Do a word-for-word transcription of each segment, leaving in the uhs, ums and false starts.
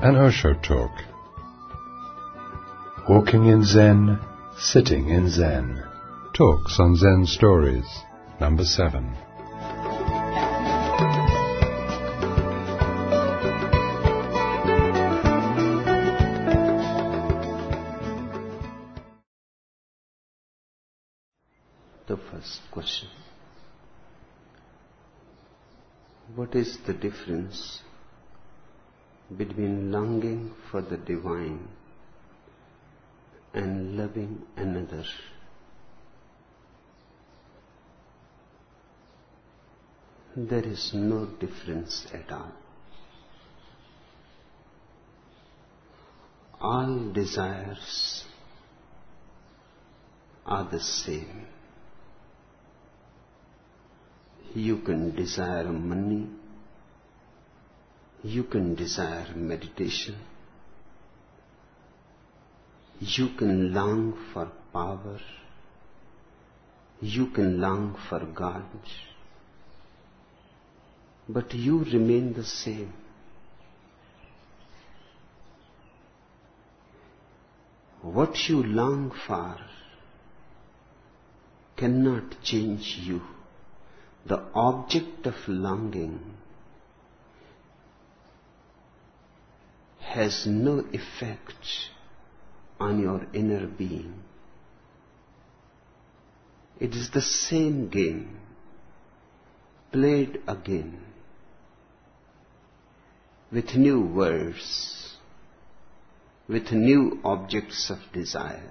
An Osho Talk. Walking in Zen, sitting in Zen. Talks on Zen Stories, number seven. The first question. What is the difference between longing for the divine and loving another? There is no difference at all. All desires are the same. You can desire money, you can desire meditation, you can long for power, you can long for God, but you remain the same. What you long for cannot change you. The object of longing has no effect on your inner being. It is the same game, played again, with new words, with new objects of desire.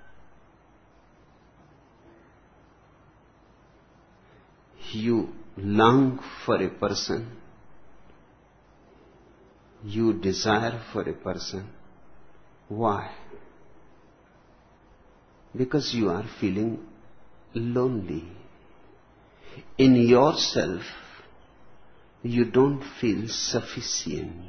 You long for a person, you desire for a person. Why? Because you are feeling lonely. In yourself, you don't feel sufficient.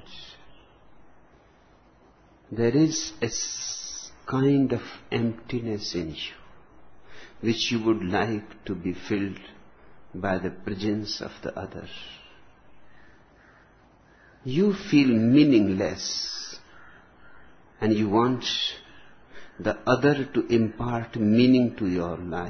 There is a kind of emptiness in you, which you would like to be filled by the presence of the other. You feel meaningless and you want the other to impart meaning to your life.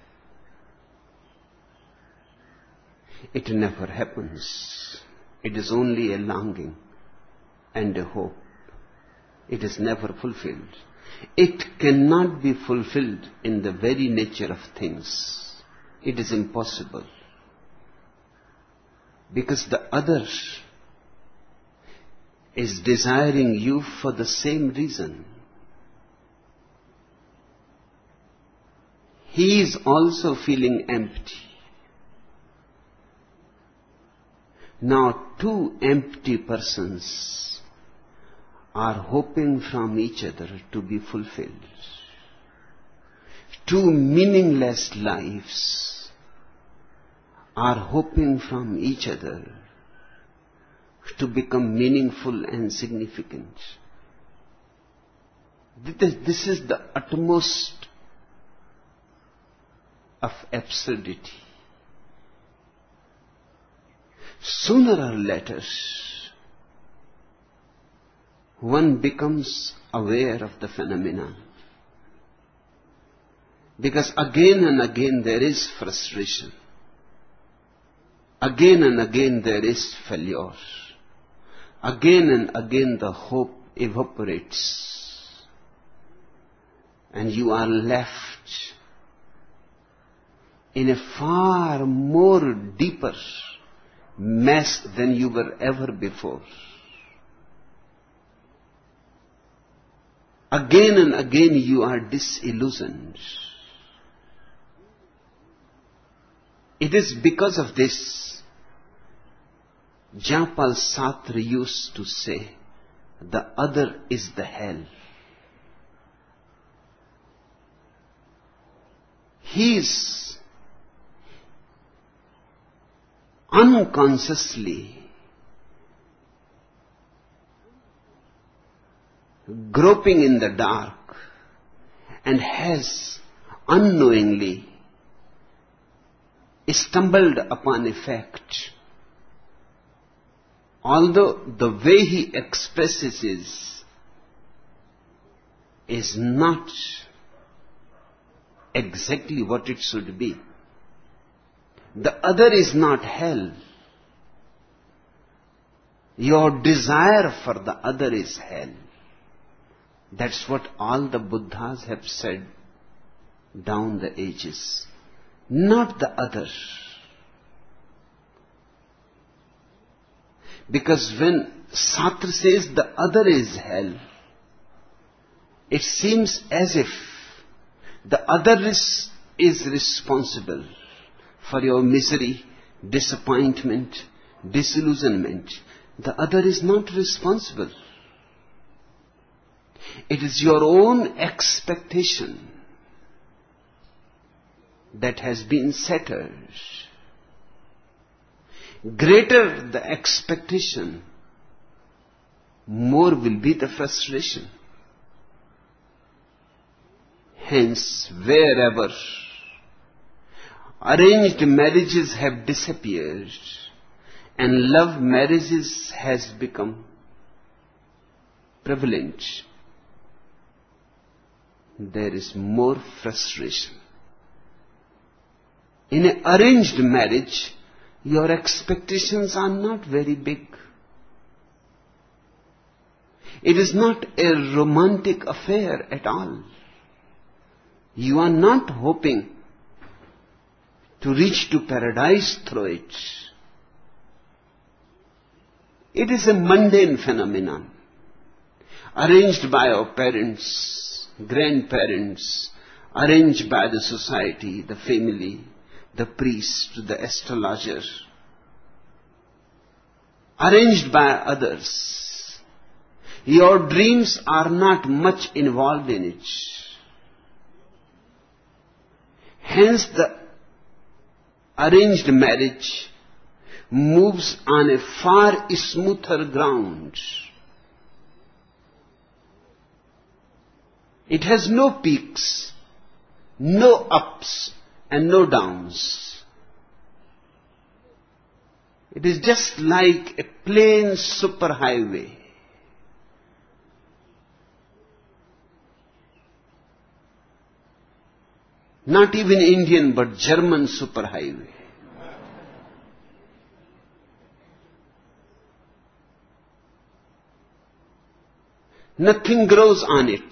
It never happens. It is only a longing and a hope. It is never fulfilled. It cannot be fulfilled in the very nature of things. It is impossible. Because the other is desiring you for the same reason. He is also feeling empty. Now two empty persons are hoping from each other to be fulfilled. Two meaningless lives are hoping from each other to become meaningful and significant. This is the utmost of absurdity. Sooner or later, one becomes aware of the phenomenon. Because again and again there is frustration. Again and again there is failure. Again and again the hope evaporates. And you are left in a far more deeper mess than you were ever before. Again and again you are disillusioned. It is because of this, Jean-Paul Sartre used to say, the other is the hell. He is unconsciously groping in the dark and has unknowingly stumbled upon a fact although the way he expresses is, is not exactly what it should be. The other is not hell. Your desire for the other is hell. That's what all the Buddhas have said down the ages. Not the other. Because when Sartre says the other is hell, it seems as if the other is, is responsible for your misery, disappointment, disillusionment. The other is not responsible. It is your own expectation that has been shattered. Greater the expectation, more will be the frustration. Hence, wherever arranged marriages have disappeared and love marriages has become prevalent, there is more frustration. In an arranged marriage, your expectations are not very big. It is not a romantic affair at all. You are not hoping to reach to paradise through it. It is a mundane phenomenon, arranged by our parents, grandparents, arranged by the society, the family, the priest, the astrologer, arranged by others. Your dreams are not much involved in it. Hence the arranged marriage moves on a far smoother ground. It has no peaks, no ups and no downs. It is just like a plain superhighway. Not even Indian, but German superhighway. Nothing grows on it.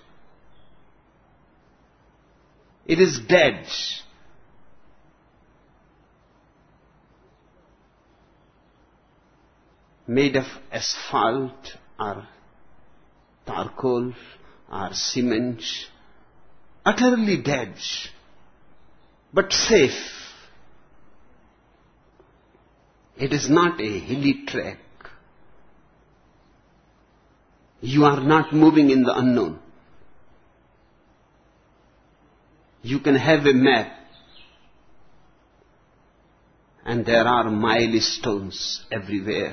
It is dead. Made of asphalt or charcoal or cement. Utterly dead, but safe. It is not a hilly track. You are not moving in the unknown. You can have a map, and there are milestones everywhere,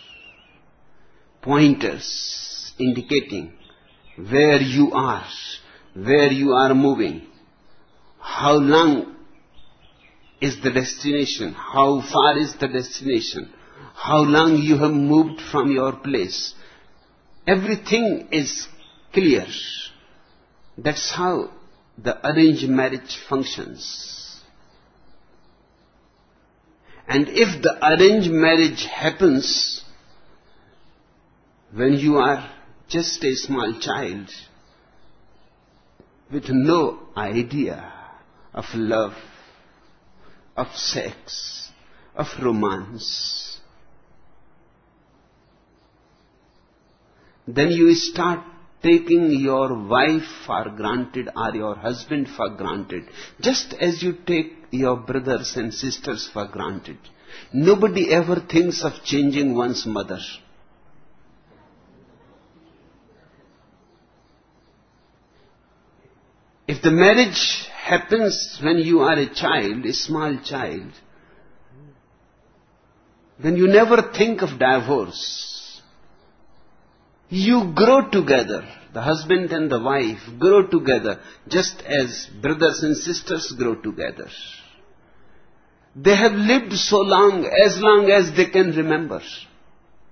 pointers indicating where you are, where you are moving, how long is the destination, how far is the destination, how long you have moved from your place. Everything is clear. That's how the arranged marriage functions. And if the arranged marriage happens when you are just a small child, with no idea of love, of sex, of romance, then you start taking your wife for granted or your husband for granted, just as you take your brothers and sisters for granted. Nobody ever thinks of changing one's mother. If the marriage happens when you are a child, a small child, then you never think of divorce. You grow together. The husband and the wife grow together just as brothers and sisters grow together. They have lived so long, as long as they can remember.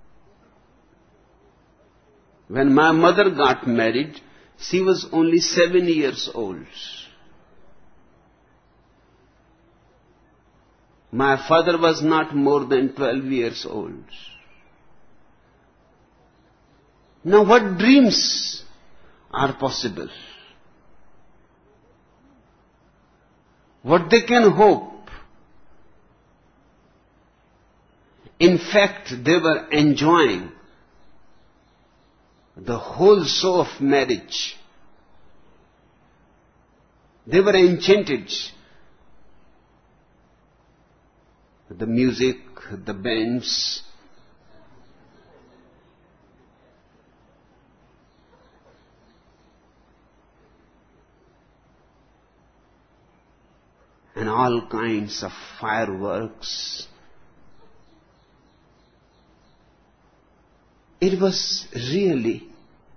When my mother got married, she was only seven years old. My father was not more than twelve years old. Now what dreams are possible? What they can hope? In fact, they were enjoying the whole show of marriage. They were enchanted. The music, the bands, and all kinds of fireworks. It was really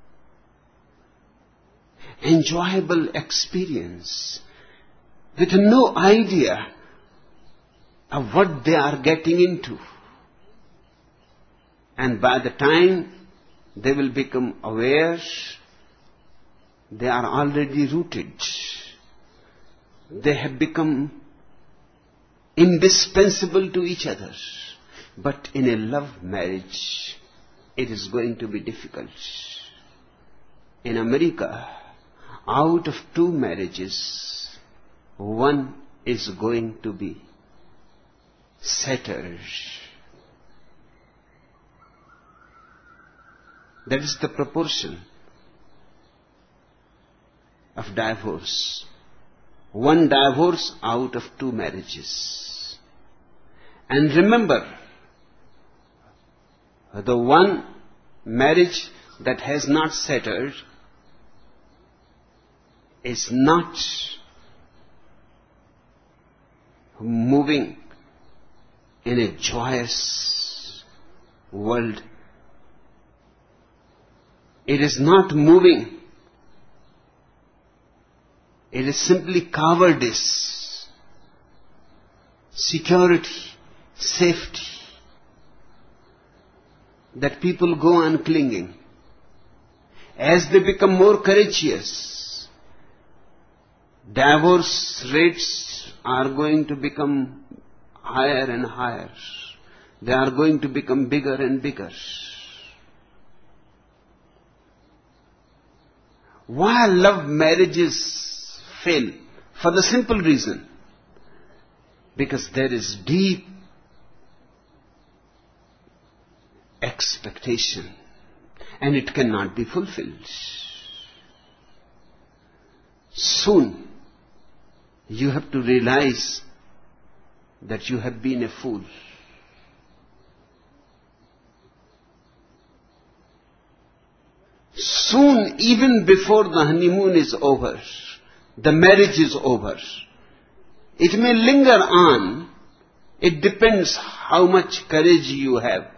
enjoyable experience with no idea of what they are getting into. And by the time they will become aware, they are already rooted. They have become indispensable to each other. But in a love marriage, it is going to be difficult. In America, out of two marriages, one is going to be shattered. That is the proportion of divorce. One divorce out of two marriages. And remember, the one marriage that has not shattered is not moving in a joyous world. It is not moving. It is simply cowardice, security, safety, that people go on clinging. As they become more courageous, divorce rates are going to become higher and higher. They are going to become bigger and bigger. Why love marriages fail? For the simple reason, because there is deep expectation and it cannot be fulfilled. Soon you have to realize that you have been a fool. Soon, even before the honeymoon is over, the marriage is over. It may linger on. It depends how much courage you have.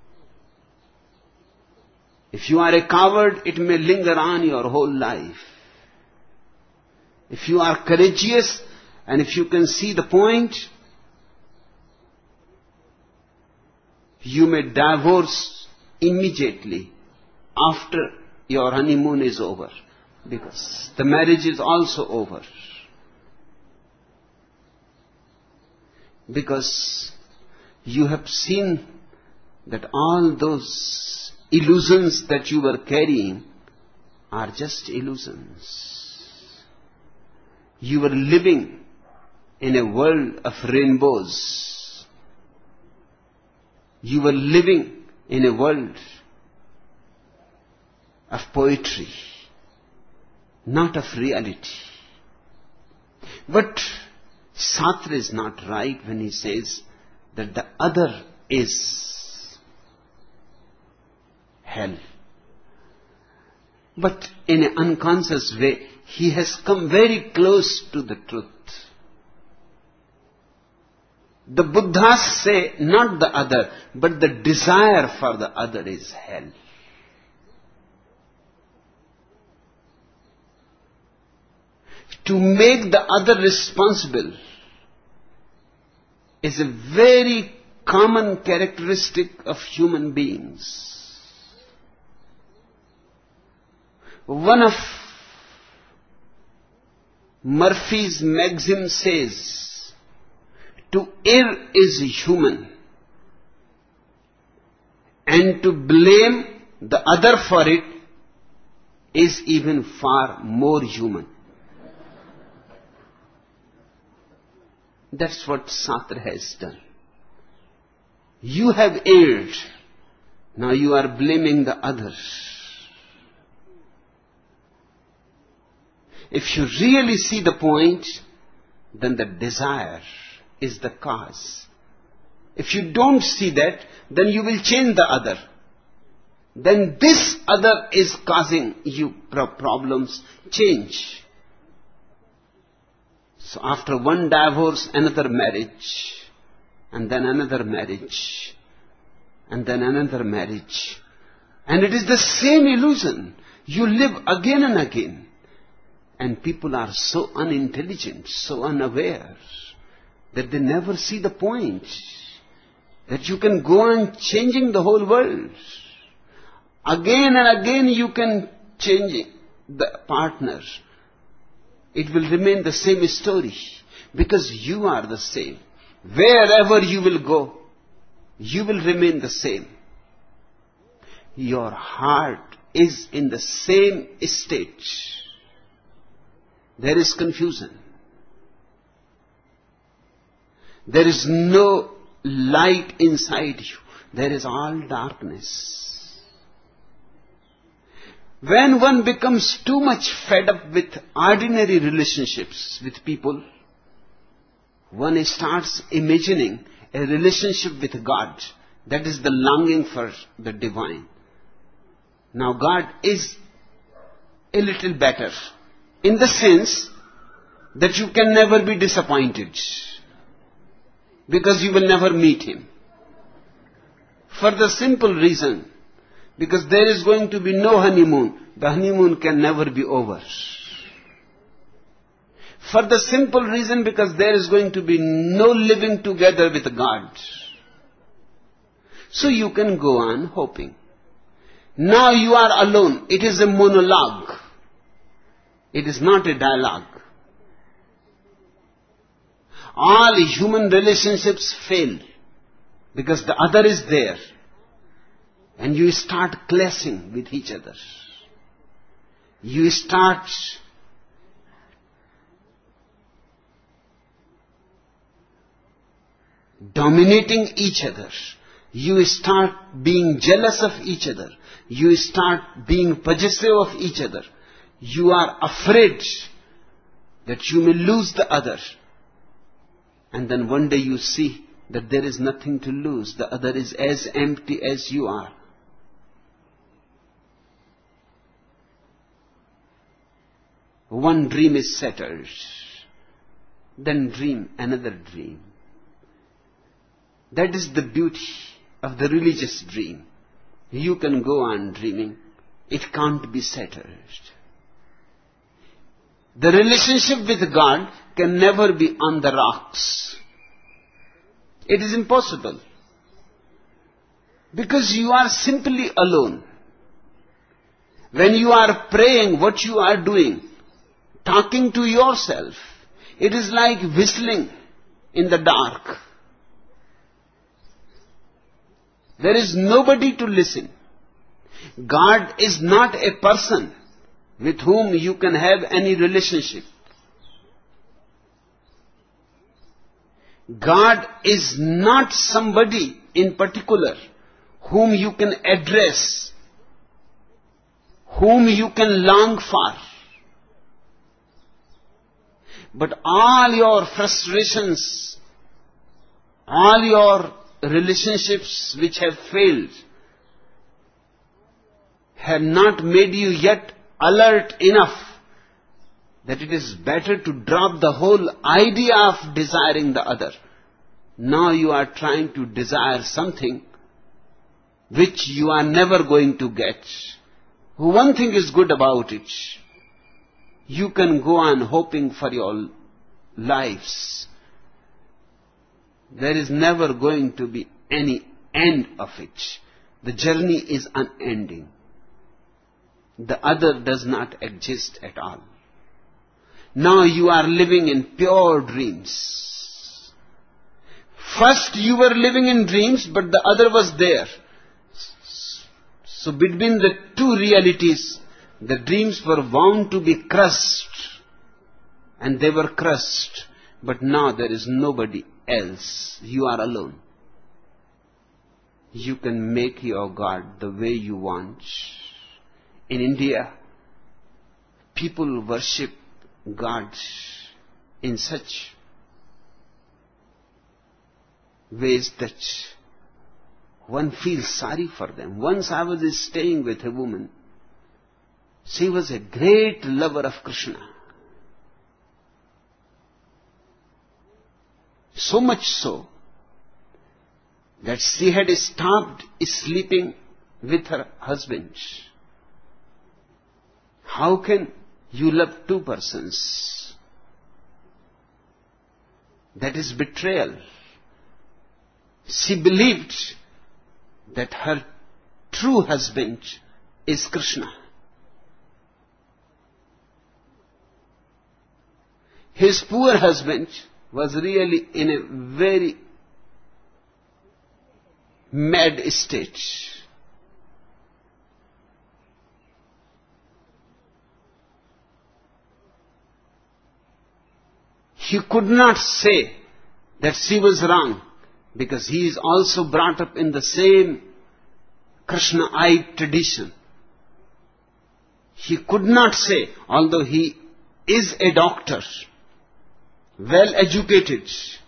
If you are a coward, it may linger on your whole life. If you are courageous and if you can see the point, you may divorce immediately after your honeymoon is over, because the marriage is also over. Because you have seen that all those illusions that you were carrying are just illusions. You were living in a world of rainbows. You were living in a world of poetry, not of reality. But Sartre is not right when he says that the other is hell. But in an unconscious way, he has come very close to the truth. The Buddhas say not the other, but the desire for the other is hell. To make the other responsible is a very common characteristic of human beings. One of Murphy's maxim says, to err is human, and to blame the other for it is even far more human. That's what Sartre has done. You have erred. Now you are blaming the others. If you really see the point, then the desire is the cause. If you don't see that, then you will change the other. Then this other is causing you problems. Change. So after one divorce, another marriage, and then another marriage, and then another marriage. And it is the same illusion. You live again and again. And people are so unintelligent, so unaware, that they never see the point. That you can go on changing the whole world. Again and again you can change the partner. It will remain the same story. Because you are the same. Wherever you will go, you will remain the same. Your heart is in the same state. There is confusion. There is no light inside you. There is all darkness. When one becomes too much fed up with ordinary relationships with people, one starts imagining a relationship with God. That is the longing for the divine. Now God is a little better, in the sense that you can never be disappointed, because you will never meet Him. For the simple reason, because there is going to be no honeymoon. The honeymoon can never be over. For the simple reason, because there is going to be no living together with God. So you can go on hoping. Now you are alone. It is a monologue. It is not a dialogue. All human relationships fail because the other is there. And you start clashing with each other. You start dominating each other. You start being jealous of each other. You start being possessive of each other. You are afraid that you may lose the other. And then one day you see that there is nothing to lose. The other is as empty as you are. One dream is settled. Then dream another dream. That is the beauty of the religious dream. You can go on dreaming. It can't be settled. The relationship with God can never be on the rocks. It is impossible. Because you are simply alone. When you are praying, what you are doing, talking to yourself, it is like whistling in the dark. There is nobody to listen. God is not a person with whom you can have any relationship. God is not somebody in particular whom you can address, whom you can long for. But all your frustrations, all your relationships which have failed, have not made you yet alert enough that it is better to drop the whole idea of desiring the other. Now you are trying to desire something which you are never going to get. One thing is good about it. You can go on hoping for your lives. There is never going to be any end of it. The journey is unending. the other does not exist at all. Now you are living in pure dreams. First you were living in dreams, but the other was there. So between the two realities, the dreams were bound to be crushed. And they were crushed. But now there is nobody else. You are alone. You can make your God the way you want. In India, people worship God in such ways that one feels sorry for them. Once I was staying with a woman. She was a great lover of Krishna. So much so that she had stopped sleeping with her husband. How can you love two persons? That is betrayal. She believed that her true husband is Krishna. His poor husband was really in a very mad state. He could not say that she was wrong, because he is also brought up in the same Krishnaite tradition. He could not say, although he is a doctor, well educated,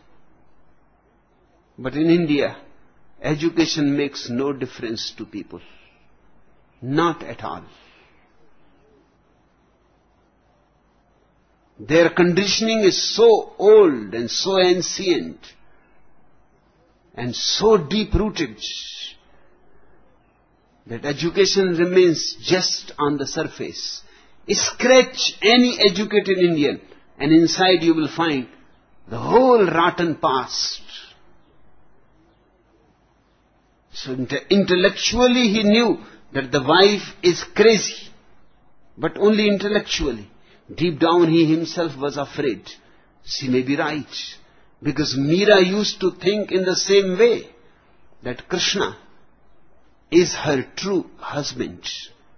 but in India, education makes no difference to people. Not at all. Their conditioning is so old and so ancient and so deep-rooted that education remains just on the surface. Scratch any educated Indian and inside you will find the whole rotten past. So intellectually he knew that the wife is crazy, but only intellectually. Deep down he himself was afraid. She may be right. Because Meera used to think in the same way, that Krishna is her true husband.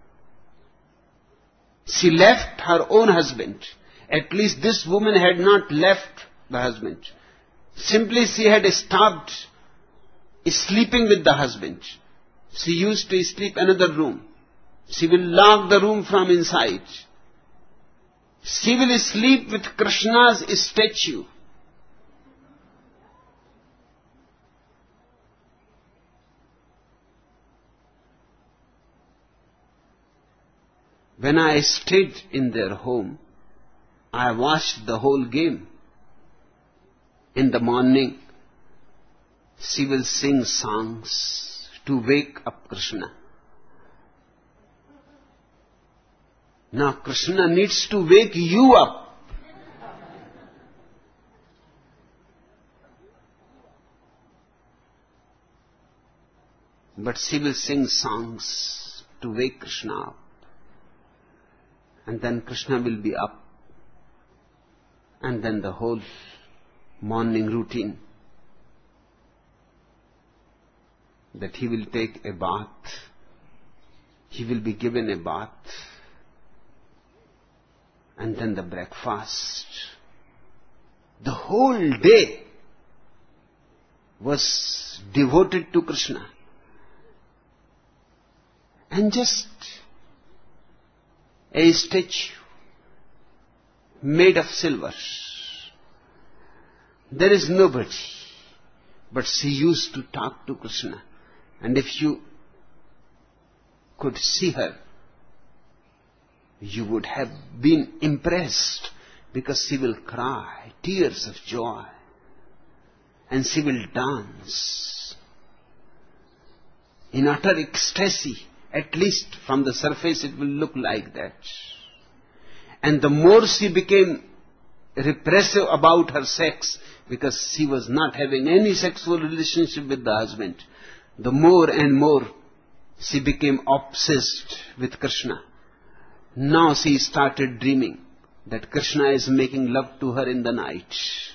She left her own husband. At least this woman had not left the husband. Simply she had stopped sleeping with the husband. She used to sleep in another room. She will lock the room from inside. She will sleep with Krishna's statue. When I stayed in their home, I watched the whole game. In the morning, she will sing songs to wake up Krishna. Now Krishna needs to wake you up. But she will sing songs to wake Krishna up. And then Krishna will be up. And then the whole morning routine. That he will take a bath. He will be given a bath. And then the breakfast. The whole day was devoted to Krishna. And just a statue made of silver. There is nobody. But she used to talk to Krishna. And if you could see her, you would have been impressed, because she will cry tears of joy and she will dance in utter ecstasy. At least from the surface it will look like that. And the more she became repressive about her sex, because she was not having any sexual relationship with the husband, the more and more she became obsessed with Krishna. Now she started dreaming that Krishna is making love to her in the night.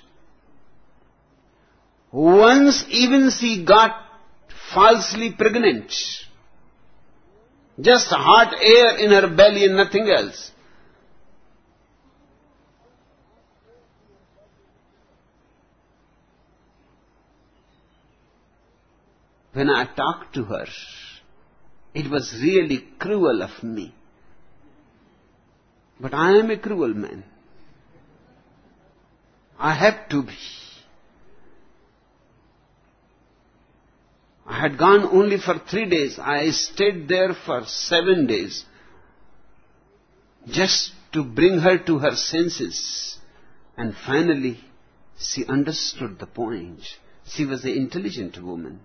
Once even she got falsely pregnant. Just hot air in her belly and nothing else. When I talked to her, it was really cruel of me. But I am a cruel man. I have to be. I had gone only for three days. I stayed there for seven days. Just to bring her to her senses. And finally, she understood the point. She was an intelligent woman.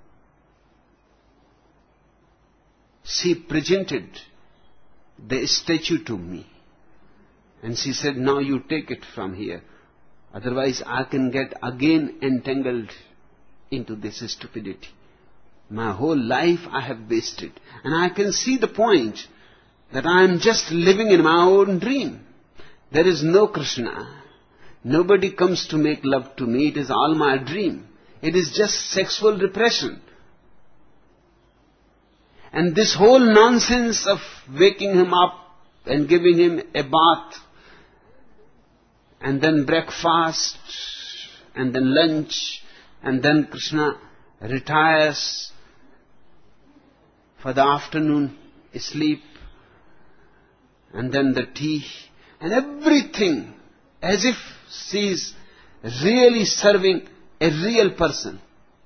She presented the statue to me. And she said, now you take it from here. Otherwise I can get again entangled into this stupidity. My whole life I have wasted. And I can see the point that I am just living in my own dream. There is no Krishna. Nobody comes to make love to me. It is all my dream. It is just sexual repression. And this whole nonsense of waking him up and giving him a bath, and then breakfast, and then lunch, and then Krishna retires for the afternoon sleep, and then the tea, and everything as if she is really serving a real person.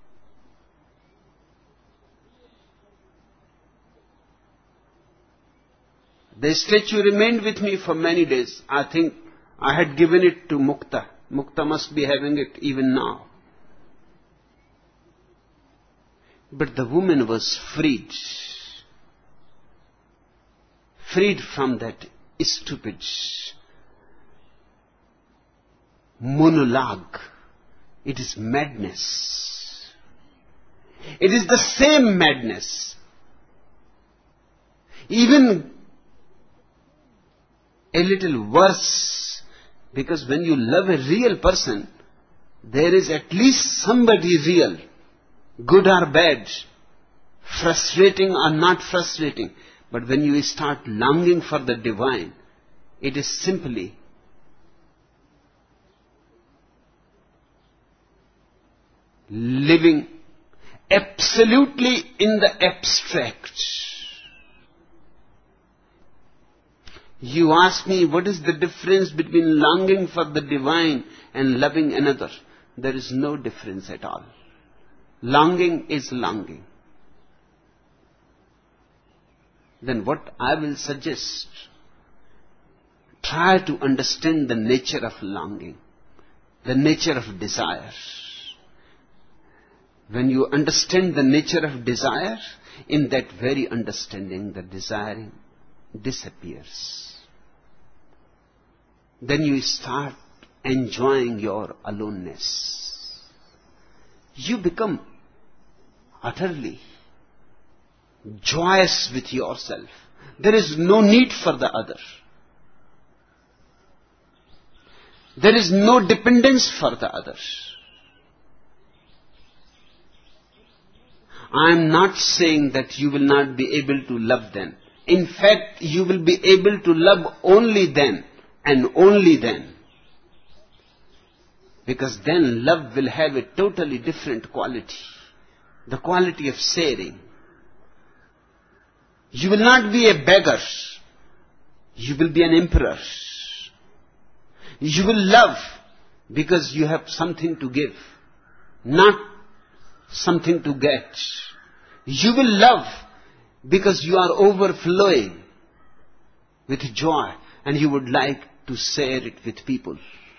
The statue remained with me for many days. I think I had given it to Mukta. Mukta must be having it even now. But the woman was freed. Freed from that stupid monologue. It is madness. It is the same madness. Even a little worse, because when you love a real person, there is at least somebody real, good or bad, frustrating or not frustrating. But when you start longing for the divine, it is simply living absolutely in the abstract. You ask me, what is the difference between longing for the divine and loving another? There is no difference at all. Longing is longing. Then what I will suggest, try to understand the nature of longing, the nature of desire. When you understand the nature of desire, in that very understanding, the desiring disappears. Then you start enjoying your aloneness. You become utterly joyous with yourself. There is no need for the other. There is no dependence for the other. I am not saying that you will not be able to love them. In fact, you will be able to love only then and only then. Because then love will have a totally different quality. The quality of sharing. You will not be a beggar. You will be an emperor. You will love because you have something to give, not something to get. You will love because you are overflowing with joy and you would like to share it with people.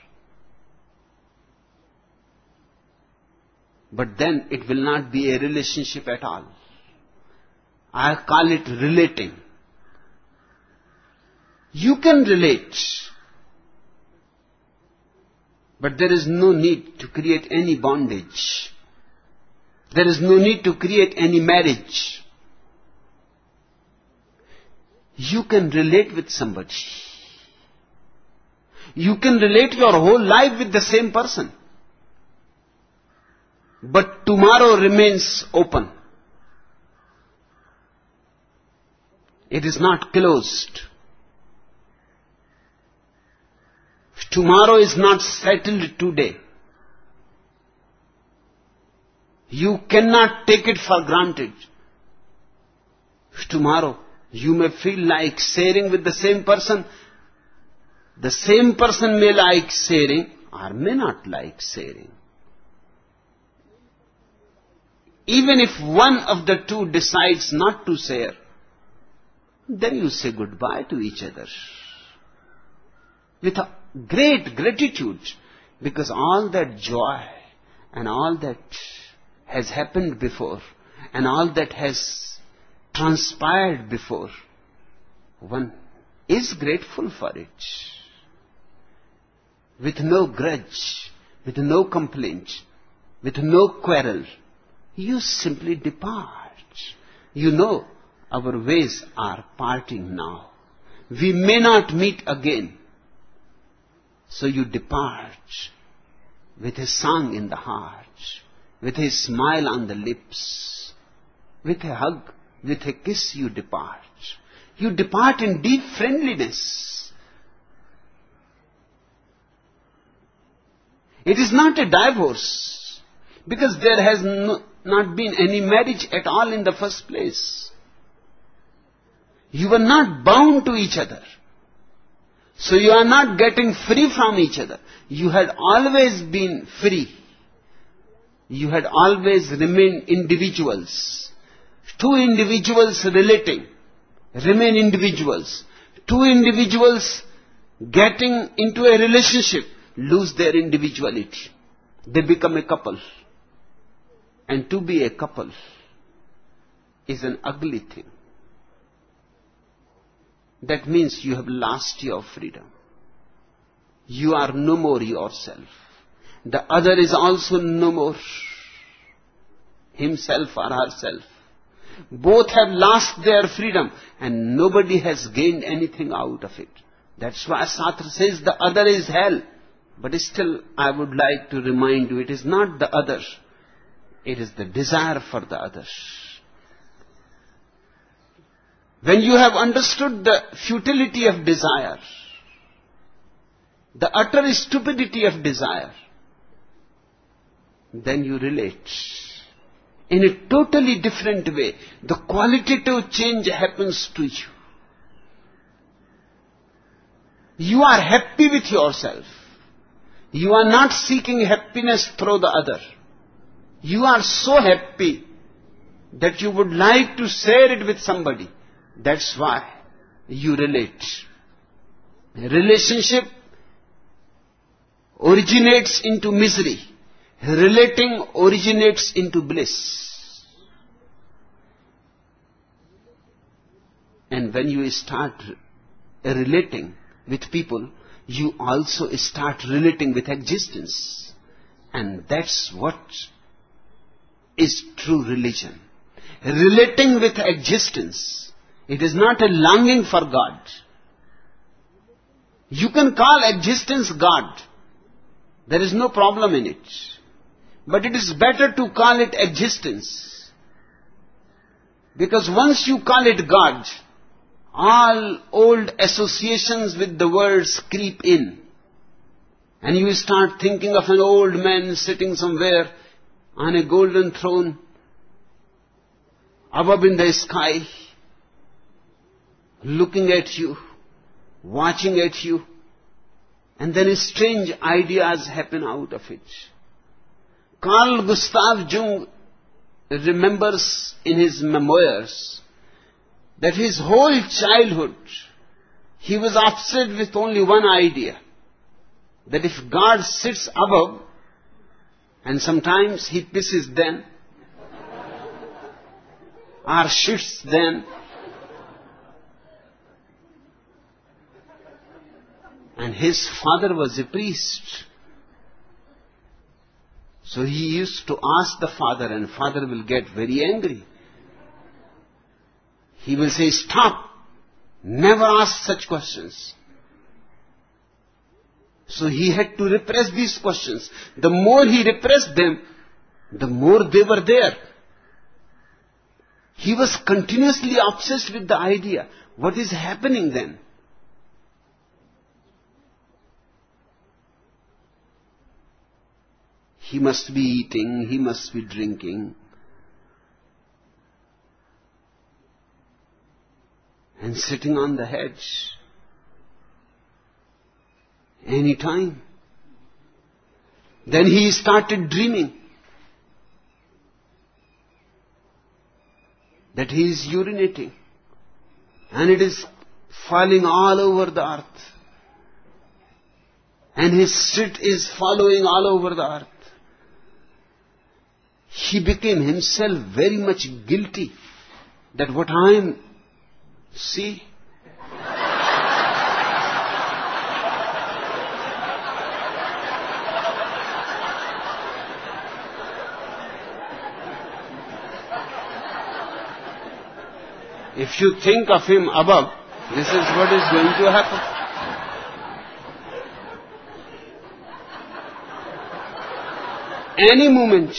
But then it will not be a relationship at all. I call it relating. You can relate, but there is no need to create any bondage. There is no need to create any marriage. you can relate with somebody. You can relate your whole life with the same person. But tomorrow remains open. It is not closed. Tomorrow is not settled today. You cannot take it for granted. Tomorrow, you may feel like sharing with the same person. The same person may like sharing or may not like sharing. Even if one of the two decides not to share, then you say goodbye to each other with a great gratitude, because all that joy and all that has happened before and all that has transpired before, one is grateful for it. With no grudge, with no complaint, with no quarrel, you simply depart. You know, our ways are parting now. We may not meet again. So you depart with a song in the heart, with a smile on the lips, with a hug, with a kiss you depart. You depart in deep friendliness. It is not a divorce, because there has no, not been any marriage at all in the first place. You were not bound to each other. So you are not getting free from each other. You had always been free. You had always remained individuals. Two individuals relating remain individuals. Two individuals getting into a relationship lose their individuality. They become a couple. And to be a couple is an ugly thing. That means you have lost your freedom. You are no more yourself. The other is also no more himself or herself. Both have lost their freedom and nobody has gained anything out of it. That's why Sartre says the other is hell. But still, I would like to remind you, it is not the other. It is the desire for the other. When you have understood the futility of desire, the utter stupidity of desire, then you relate in a totally different way. The qualitative change happens to you. You are happy with yourself. You are not seeking happiness through the other. You are so happy that you would like to share it with somebody. That's why you relate. A relationship originates into misery. Relating originates into bliss. And when you start relating with people, you also start relating with existence. And that's what is true religion. Relating with existence. It is not a longing for God. You can call existence God. There is no problem in it. But it is better to call it existence. Because once you call it God, all old associations with the words creep in. And you start thinking of an old man sitting somewhere on a golden throne, above in the sky, looking at you, watching at you, and then strange ideas happen out of it. Carl Gustav Jung remembers in his memoirs that his whole childhood he was obsessed with only one idea, that if God sits above, and sometimes he pisses then, or shits then, and his father was a priest. So he used to ask the father, and father will get very angry. He will say, stop, never asked such questions. So he had to repress these questions. The more he repressed them, the more they were there. He was continuously obsessed with the idea. What is happening then? He must be eating, he must be drinking. And sitting on the hedge. Any time. Then he started dreaming that he is urinating and it is falling all over the earth. And his shit is following all over the earth. He became himself very much guilty that what I am, see, if you think of him above, this is what is going to happen. Any moment,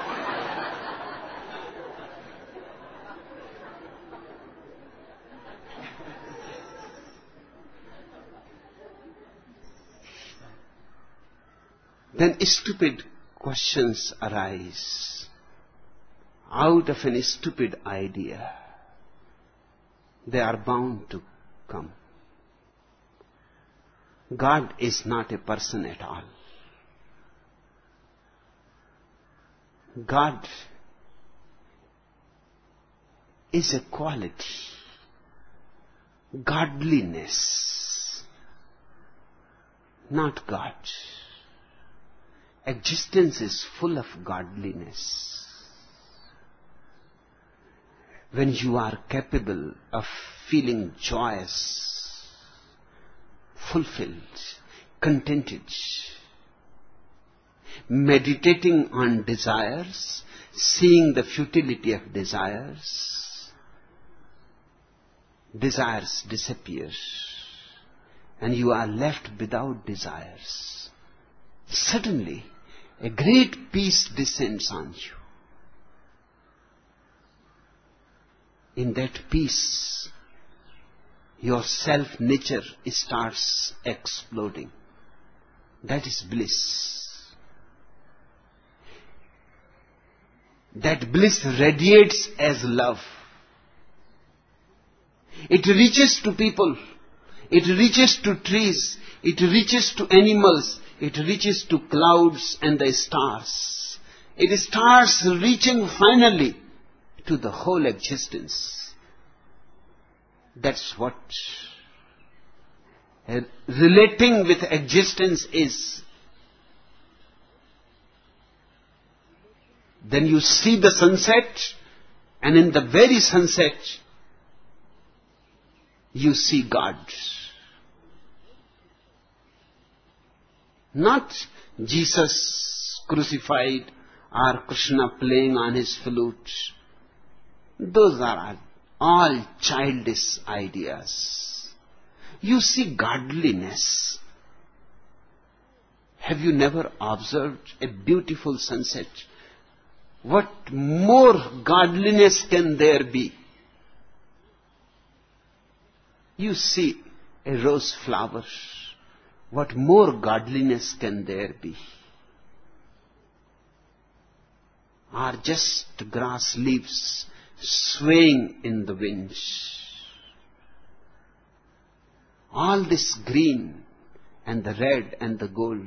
then stupid questions arise out of a stupid idea. They are bound to come. God is not a person at all. God is a quality. Godliness, not God. Existence is full of godliness. When you are capable of feeling joyous, fulfilled, contented, meditating on desires, seeing the futility of desires, desires disappear and you are left without desires. Suddenly, a great peace descends on you. In that peace, your self-nature starts exploding. That is bliss. That bliss radiates as love. It reaches to people. It reaches to trees. It reaches to animals. It reaches to clouds and the stars. It starts reaching finally to the whole existence. That's what relating with existence is. Then you see the sunset, and in the very sunset, you see God. Not Jesus crucified or Krishna playing on his flute. Those are all childish ideas. You see godliness. Have you never observed a beautiful sunset? What more godliness can there be? You see a rose flower. What more godliness can there be? Or just grass leaves swaying in the wind. All this green and the red and the gold.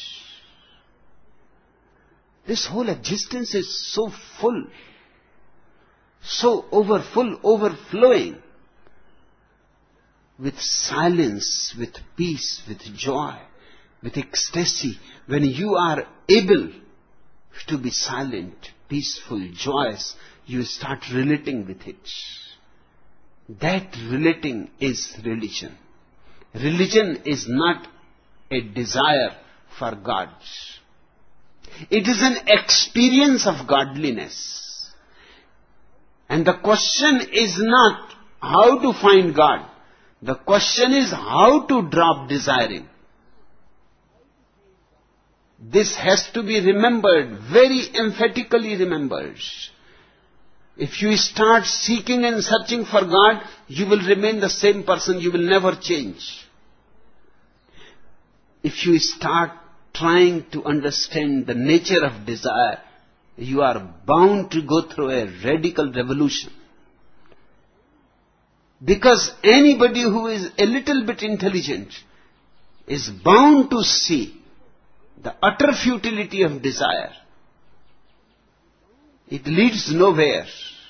This whole existence is so full, so overfull, overflowing with silence, with peace, with joy, with ecstasy. When you are able to be silent, peaceful, joyous, you start relating with it. That relating is religion. Religion is not a desire for God. It is an experience of godliness. And the question is not how to find God. The question is how to drop desiring. This has to be remembered, very emphatically remembered. If you start seeking and searching for God, you will remain the same person, you will never change. If you start trying to understand the nature of desire, you are bound to go through a radical revolution. Because anybody who is a little bit intelligent is bound to see the utter futility of desire. It leads nowhere.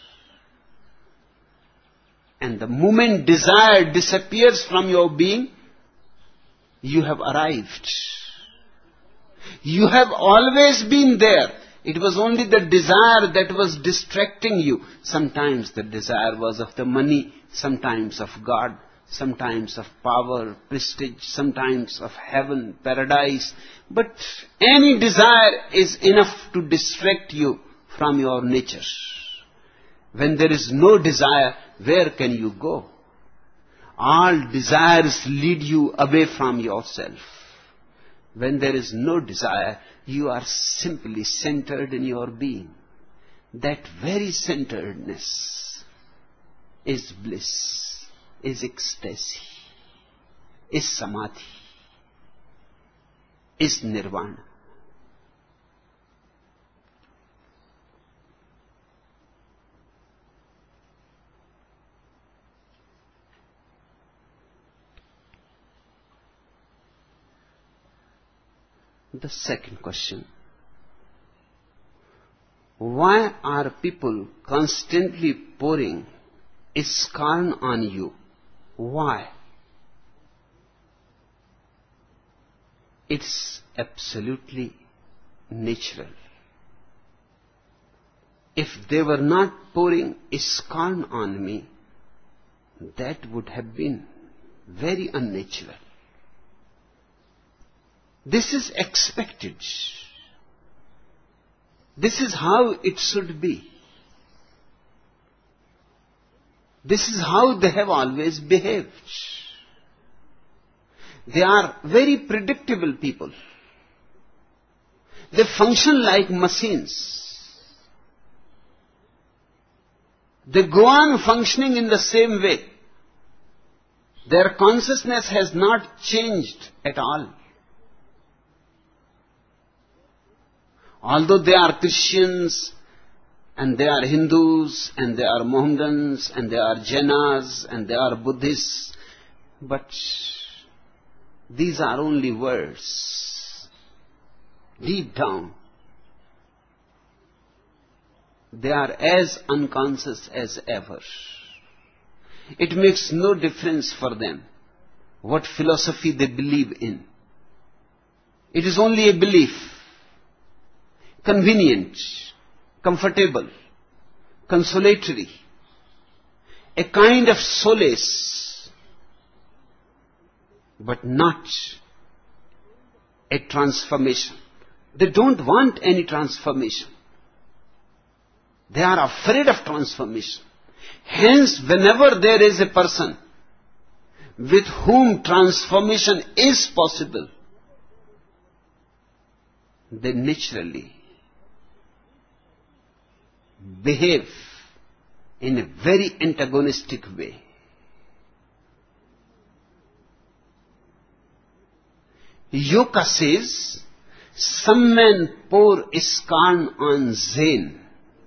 And the moment desire disappears from your being, you have arrived. You have always been there. It was only the desire that was distracting you. Sometimes the desire was of the money, sometimes of God, sometimes of power, prestige, sometimes of heaven, paradise. But any desire is enough to distract you from your nature. When there is no desire, where can you go? All desires lead you away from yourself. When there is no desire, you are simply centered in your being. That very centeredness is bliss, is ecstasy, is samadhi, is nirvana. The second question. Why are people constantly pouring scorn on you? Why? It's absolutely natural. If they were not pouring scorn on me, that would have been very unnatural. This is expected. This is how it should be. This is how they have always behaved. They are very predictable people. They function like machines. They go on functioning in the same way. Their consciousness has not changed at all. Although they are Christians, and they are Hindus, and they are Mohammedans, and they are Jainas, and they are Buddhists, but these are only words. Deep down, they are as unconscious as ever. It makes no difference for them what philosophy they believe in. It is only a belief. Convenient, comfortable, consolatory, a kind of solace, but not a transformation. They don't want any transformation. They are afraid of transformation. Hence, whenever there is a person with whom transformation is possible, they naturally behave in a very antagonistic way. Yoka says, some men pour scorn on Zen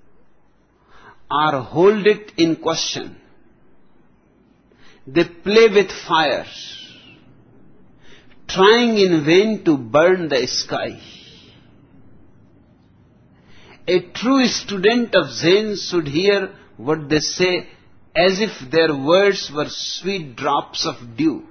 or hold it in question. They play with fire, trying in vain to burn the sky. A true student of Zen should hear what they say as if their words were sweet drops of dew.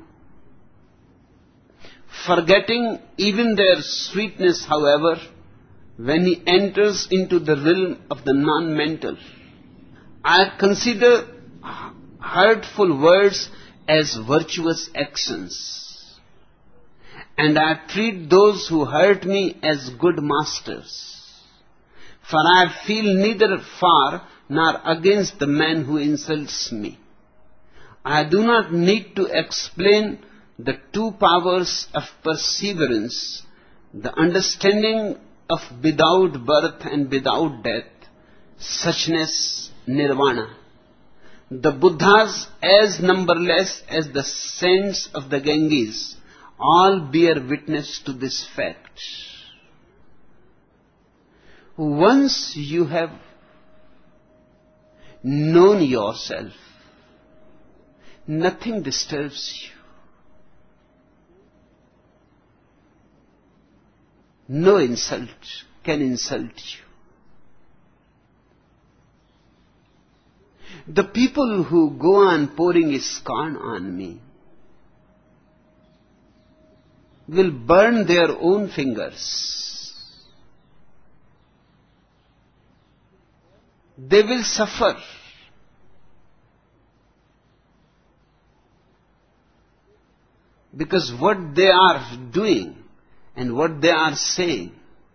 Forgetting even their sweetness, however, when he enters into the realm of the non-mental. I consider hurtful words as virtuous actions, and I treat those who hurt me as good masters. For I feel neither for nor against the man who insults me. I do not need to explain the two powers of perseverance, the understanding of without birth and without death, suchness, nirvana. The Buddhas, as numberless as the saints of the Ganges, all bear witness to this fact. Once you have known yourself, nothing disturbs you. No insult can insult you. The people who go on pouring scorn on me will burn their own fingers. They will suffer. Because what they are doing and what they are saying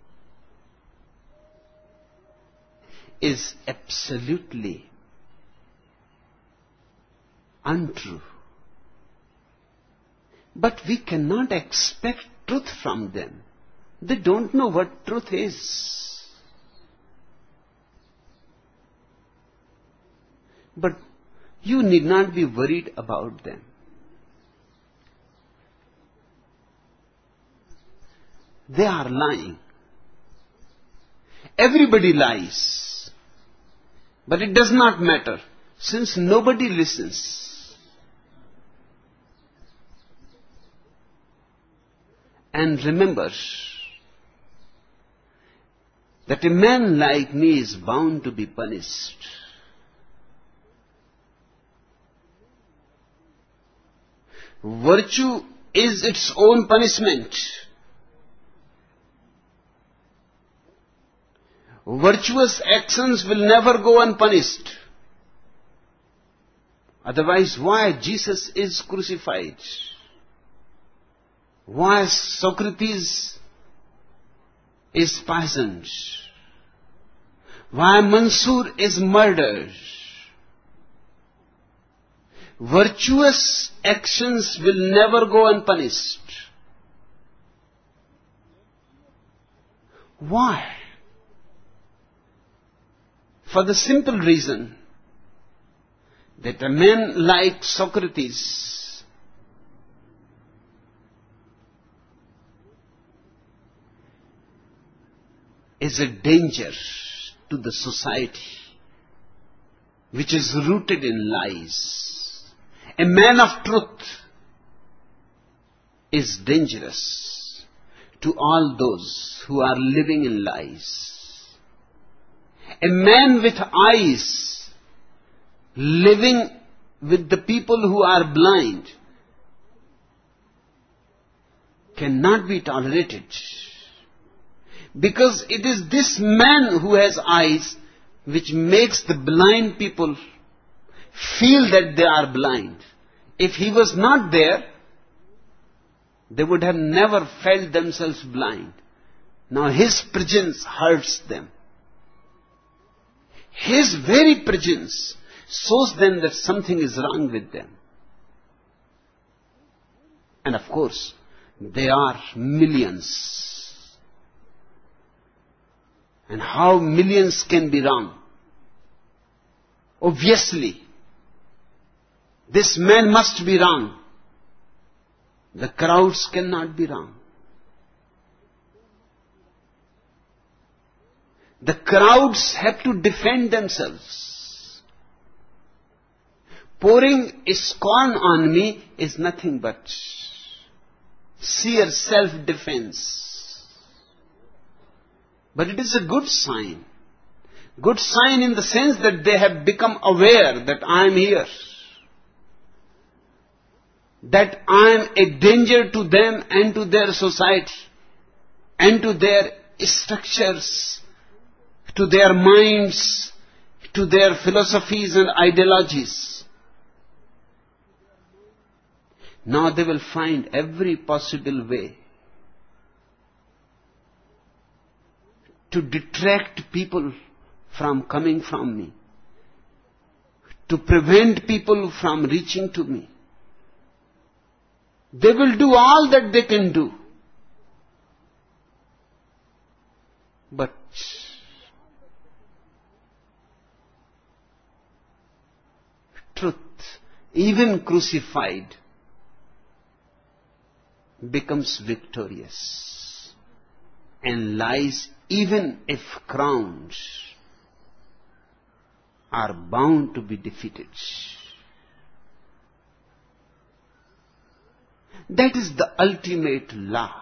is absolutely untrue. But we cannot expect truth from them. They don't know what truth is. But you need not be worried about them. They are lying. Everybody lies. But it does not matter, since nobody listens. And remember that a man like me is bound to be punished. Virtue is its own punishment. Virtuous actions will never go unpunished. Otherwise, why Jesus is crucified? Why Socrates is poisoned? Why Mansur is murdered? Virtuous actions will never go unpunished. Why? For the simple reason that a man like Socrates is a danger to the society which is rooted in lies. A man of truth is dangerous to all those who are living in lies. A man with eyes living with the people who are blind cannot be tolerated. Because it is this man who has eyes which makes the blind people feel that they are blind. If he was not there, they would have never felt themselves blind. Now his presence hurts them. His very presence shows them that something is wrong with them. And of course, they are millions. And how millions can be wrong? Obviously, this man must be wrong. The crowds cannot be wrong. The crowds have to defend themselves. Pouring scorn on me is nothing but sheer self-defense. But it is a good sign. Good sign in the sense that they have become aware that I am here. That I am a danger to them and to their society and to their structures, to their minds, to their philosophies and ideologies. Now they will find every possible way to detract people from coming from me, to prevent people from reaching to me. They will do all that they can do. But truth, even crucified, becomes victorious, and lies, even if crowned, are bound to be defeated. That is the ultimate law.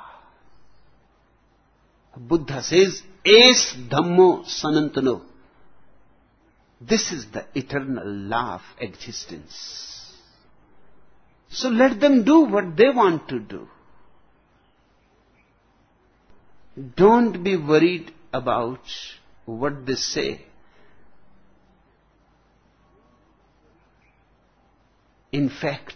Buddha says, Es Dhammo Sanantano. This is the eternal law of existence. So let them do what they want to do. Don't be worried about what they say. In fact,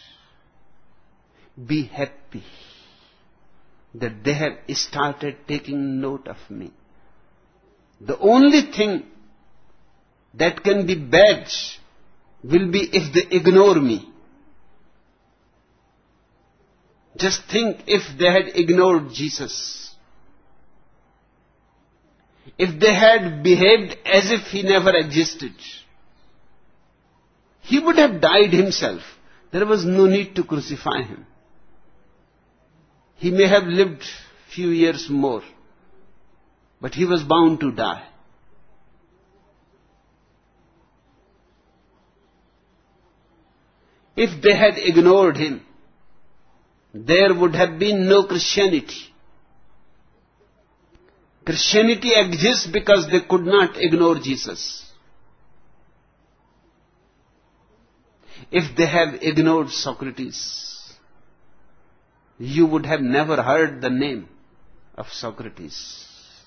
be happy that they have started taking note of me. The only thing that can be bad will be if they ignore me. Just think if they had ignored Jesus. If they had behaved as if he never existed. He would have died himself. There was no need to crucify him. He may have lived few years more, but he was bound to die. If they had ignored him, there would have been no Christianity. Christianity exists because they could not ignore Jesus. If they have ignored Socrates, you would have never heard the name of Socrates.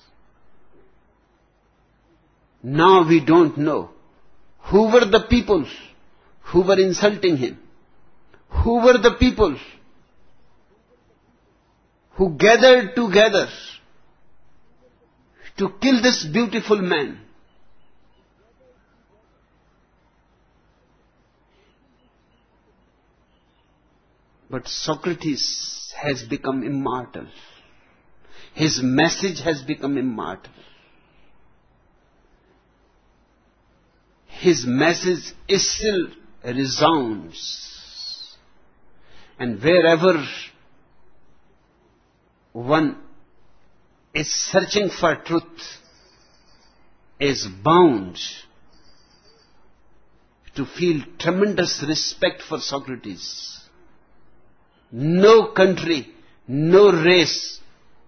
Now we don't know who were the people who were insulting him, who were the people who gathered together to kill this beautiful man. But Socrates has become immortal. His message has become immortal. His message is still resounds. And wherever one is searching for truth, is bound to feel tremendous respect for Socrates. No country, no race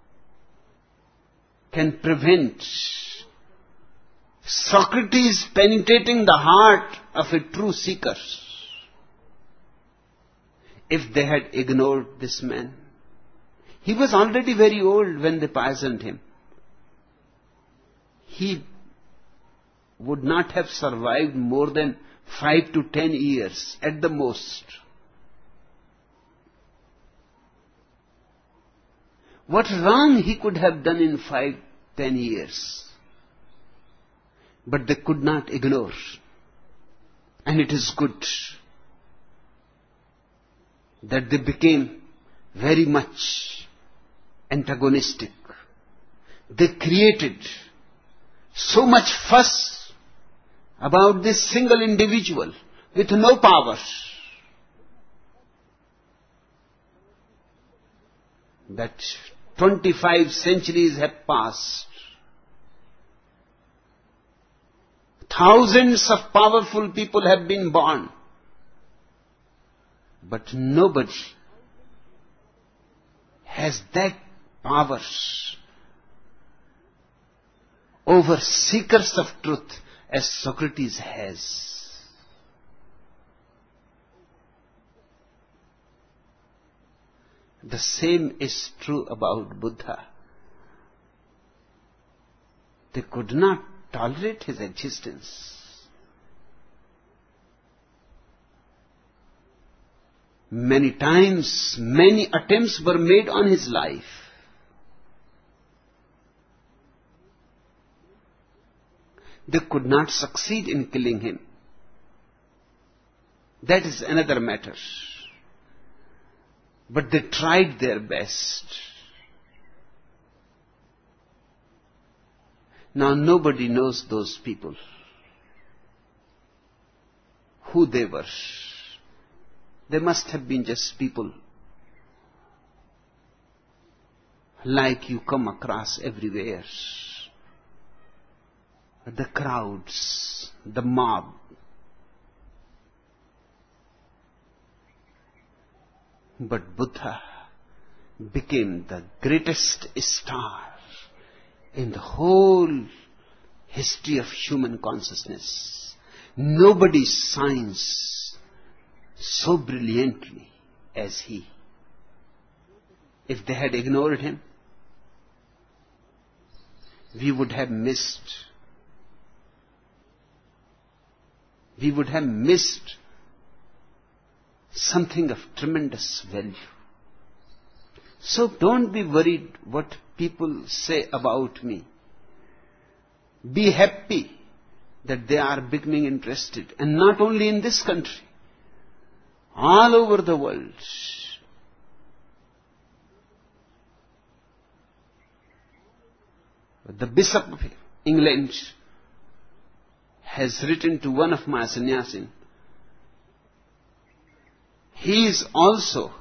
can prevent Socrates penetrating the heart of a true seeker. If they had ignored this man, he was already very old when they poisoned him. He would not have survived more than five to ten years at the most. What wrong he could have done in five, ten years? But they could not ignore. And it is good that they became very much antagonistic. They created so much fuss about this single individual with no power. That twenty-five centuries have passed. Thousands of powerful people have been born. But nobody has that power over seekers of truth as Socrates has. The same is true about Buddha. They could not tolerate his existence. Many times, many attempts were made on his life. They could not succeed in killing him. That is another matter. But they tried their best. Now nobody knows those people, who they were. They must have been just people like you come across everywhere. The crowds, the mob. But Buddha became the greatest star in the whole history of human consciousness. Nobody shines so brilliantly as he. If they had ignored him, we would have missed. We would have missed something of tremendous value. So don't be worried what people say about me. Be happy that they are becoming interested, and not only in this country, all over the world. The Bishop of England has written to one of my sannyasin. He is also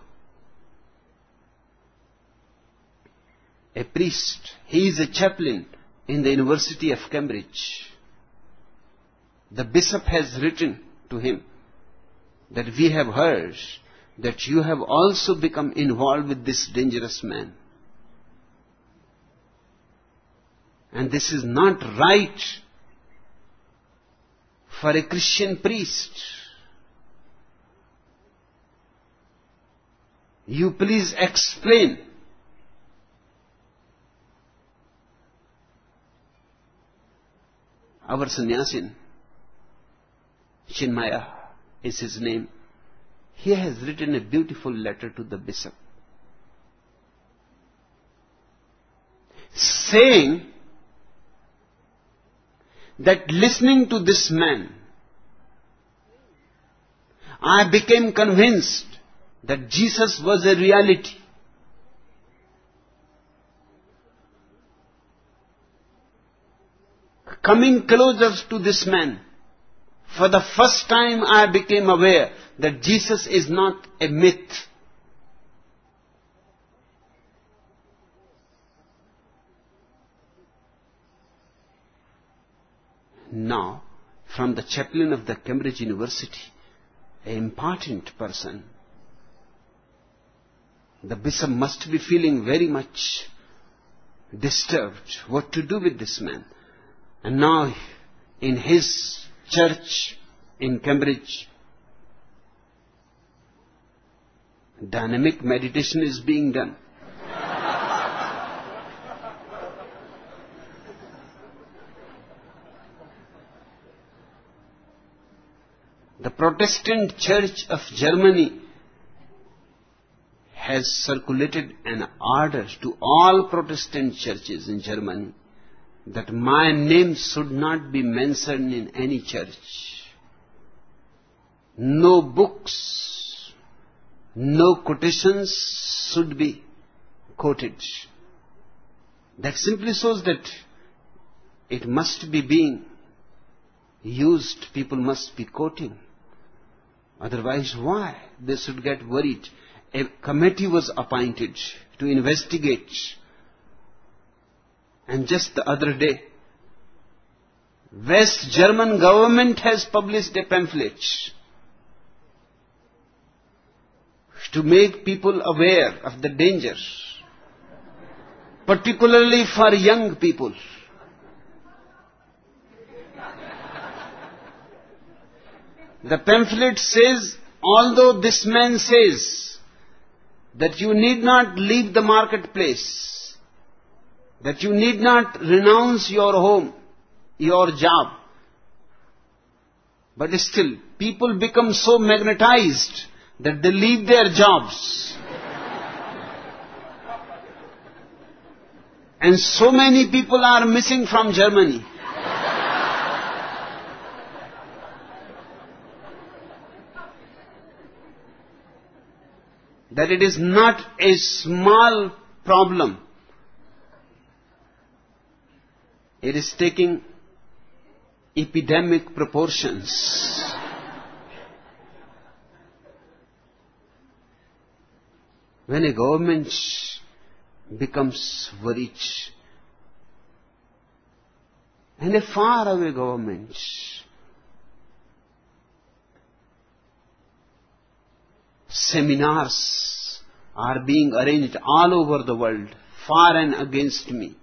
a priest. He is a chaplain in the University of Cambridge. The bishop has written to him that we have heard that you have also become involved with this dangerous man. And this is not right for a Christian priest. You please explain. Our sannyasin, Chinmaya is his name, he has written a beautiful letter to the bishop, saying that listening to this man, I became convinced that Jesus was a reality. Coming closer to this man, for the first time I became aware that Jesus is not a myth. Now, from the chaplain of the Cambridge University, an important person, the bishop must be feeling very much disturbed what to do with this man. And now, in his church in Cambridge, dynamic meditation is being done. The Protestant Church of Germany has circulated an order to all Protestant churches in Germany that my name should not be mentioned in any church. No books, no quotations should be quoted. That simply shows that it must be being used, people must be quoting. Otherwise, why? They should get worried. A committee was appointed to investigate. And just the other day, West German government has published a pamphlet to make people aware of the dangers, particularly for young people. The pamphlet says, although this man says that you need not leave the marketplace, that you need not renounce your home, your job, but still people become so magnetized that they leave their jobs. And so many people are missing from Germany. that it is not a small problem. It is taking epidemic proportions. When a government becomes rich, and a faraway government, seminars are being arranged all over the world, for and against me.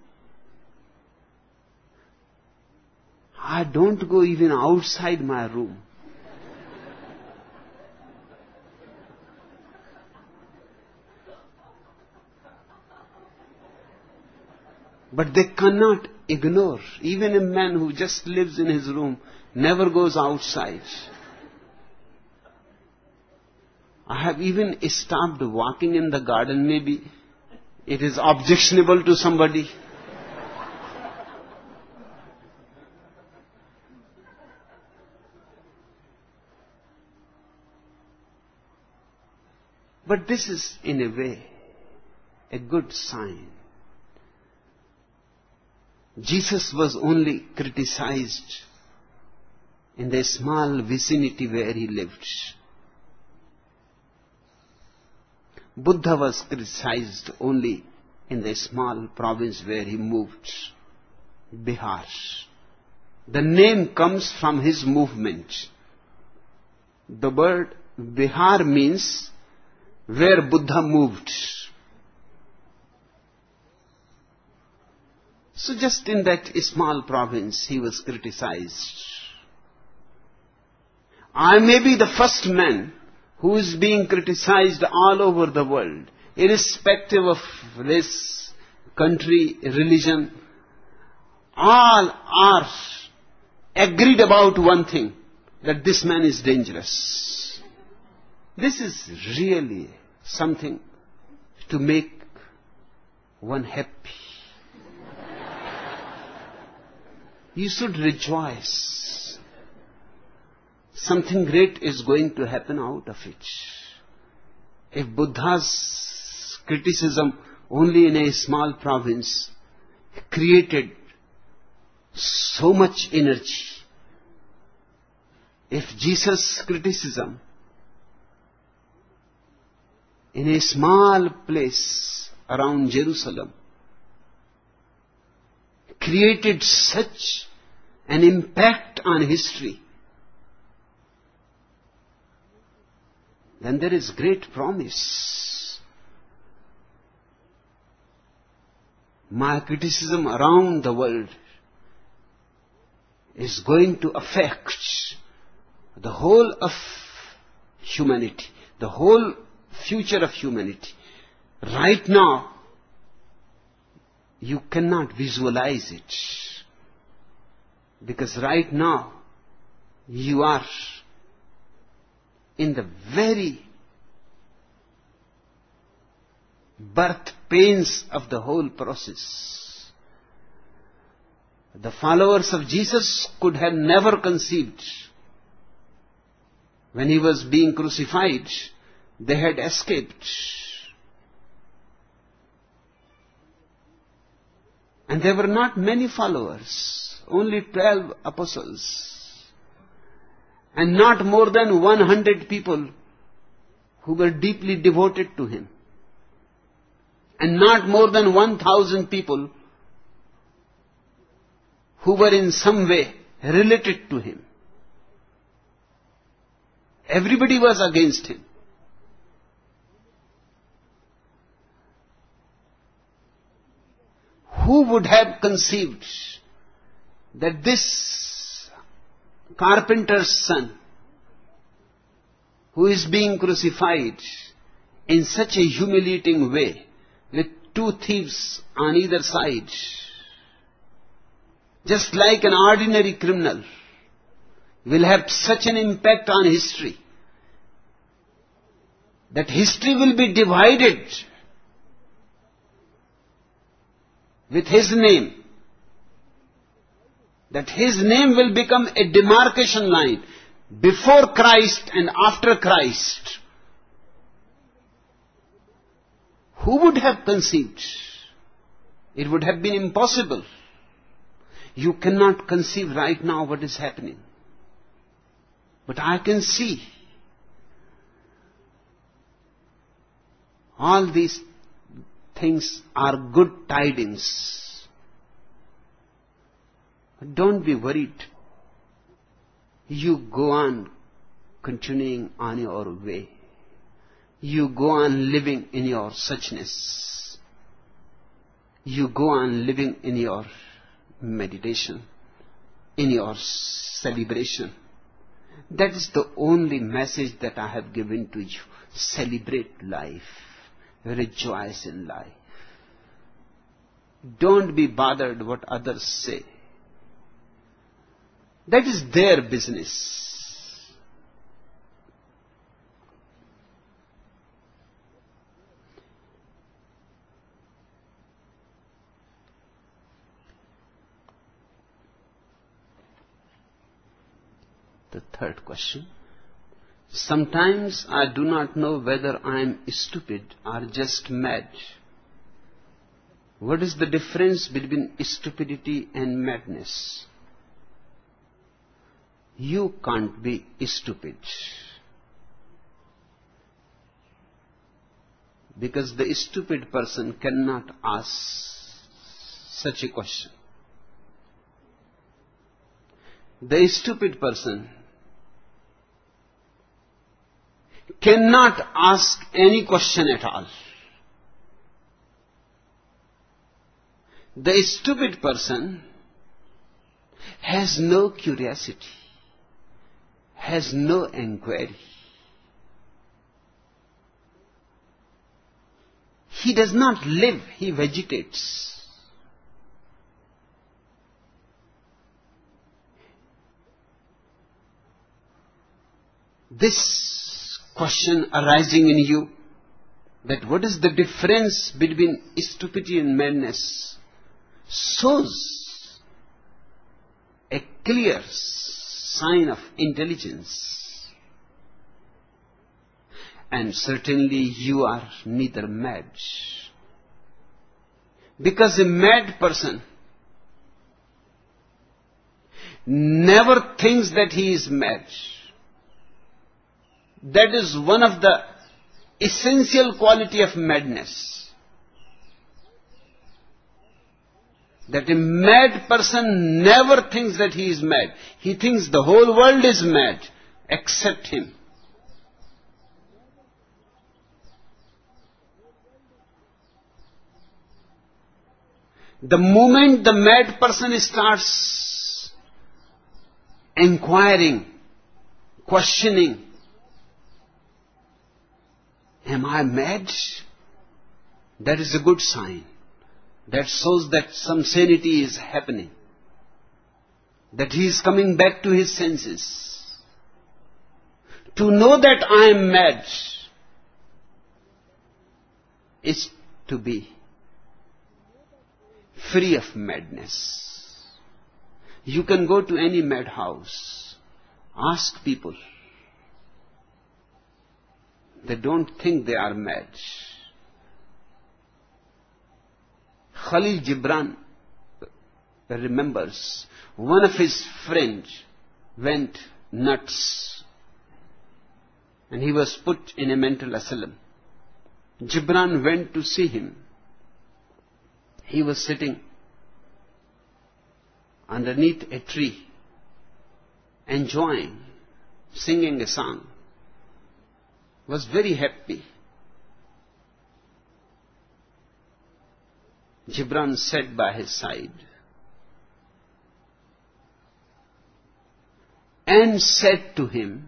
I don't go even outside my room. But they cannot ignore. Even a man who just lives in his room never goes outside. I have even stopped walking in the garden. Maybe it is objectionable to somebody. But this is, in a way, a good sign. Jesus was only criticized in the small vicinity where he lived. Buddha was criticized only in the small province where he moved, Bihar. The name comes from his movement. The word Bihar means where Buddha moved. So just in that small province, he was criticized. I may be the first man who is being criticized all over the world, irrespective of race, country, religion. All are agreed about one thing, that this man is dangerous. This is really something to make one happy. You should rejoice. Something great is going to happen out of it. If Buddha's criticism only in a small province created so much energy, if Jesus' criticism in a small place around Jerusalem created such an impact on history, then there is great promise. My criticism around the world is going to affect the whole of humanity, the whole future of humanity. Right now, you cannot visualize it. Because right now, you are in the very birth pains of the whole process. The followers of Jesus could have never conceived. When he was being crucified, they had escaped. And there were not many followers, only twelve apostles. And not more than one hundred people who were deeply devoted to him. And not more than one thousand people who were in some way related to him. Everybody was against him. Who would have conceived that this carpenter's son, who is being crucified in such a humiliating way, with two thieves on either side, just like an ordinary criminal, will have such an impact on history, that history will be divided with his name, that his name will become a demarcation line before Christ and after Christ. Who would have conceived? It would have been impossible. You cannot conceive right now what is happening. But I can see all these things are good tidings. Don't be worried. You go on continuing on your way. You go on living in your suchness. You go on living in your meditation, in your celebration. That is the only message that I have given to you. Celebrate life. Rejoice in life. Don't be bothered what others say. That is their business. The third question. Sometimes I do not know whether I am stupid or just mad. What is the difference between stupidity and madness? You can't be stupid. Because the stupid person cannot ask such a question. The stupid person cannot ask any question at all. The stupid person has no curiosity, has no inquiry. He does not live, he vegetates. This question arising in you, that what is the difference between stupidity and madness, shows a clear sign of intelligence. And certainly you are neither mad. Because a mad person never thinks that he is mad. That is one of the essential quality of madness. That a mad person never thinks that he is mad. He thinks the whole world is mad except him. The moment the mad person starts inquiring, questioning, am I mad? That is a good sign. That shows that some sanity is happening. That he is coming back to his senses. To know that I am mad is to be free of madness. You can go to any madhouse, ask people. They don't think they are mad. Khalil Gibran remembers one of his friends went nuts and he was put in a mental asylum. Gibran went to see him. He was sitting underneath a tree, enjoying, singing a song. Was very happy. Gibran sat by his side and said to him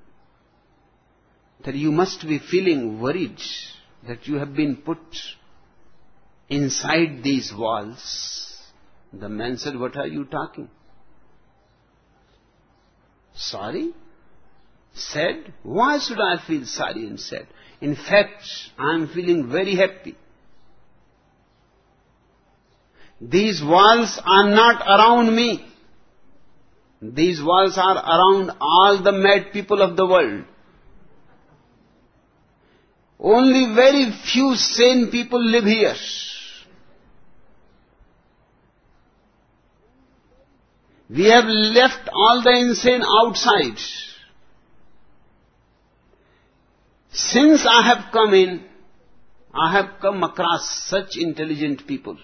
that you must be feeling worried that you have been put inside these walls. The man said, what are you talking? Sorry? Sad? Why should I feel sorry and sad? In fact, I am feeling very happy. These walls are not around me. These walls are around all the mad people of the world. Only very few sane people live here. We have left all the insane outside. Since I have come in, I have come across such intelligent people,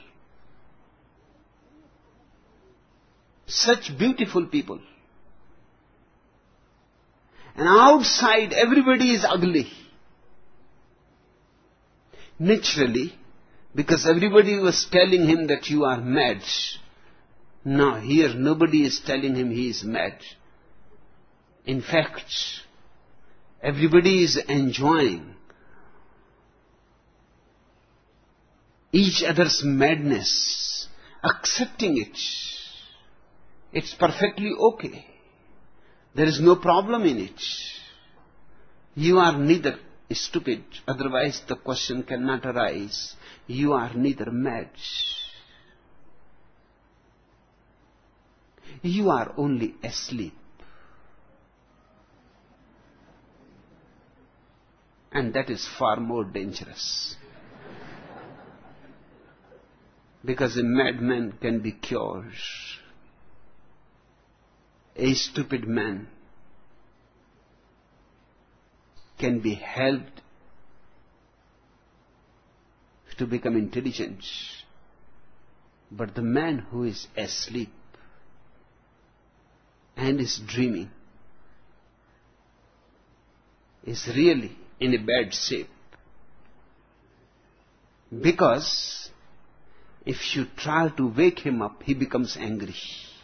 such beautiful people. And outside everybody is ugly. Naturally, because everybody was telling him that you are mad. Now here nobody is telling him he is mad. In fact, everybody is enjoying each other's madness, accepting it. It's perfectly okay. There is no problem in it. You are neither stupid, otherwise the question cannot arise. You are neither mad. You are only asleep. And that is far more dangerous. Because a madman can be cured. A stupid man can be helped to become intelligent. But the man who is asleep and is dreaming is really in a bad shape. Because if you try to wake him up, he becomes angry.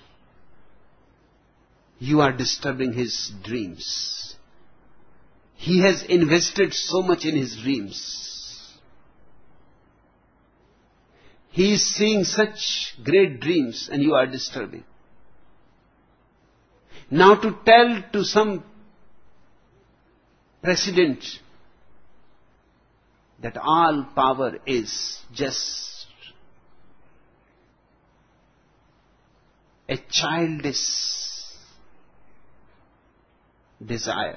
You are disturbing his dreams. He has invested so much in his dreams. He is seeing such great dreams and you are disturbing. Now to tell to some president that all power is just a childish desire,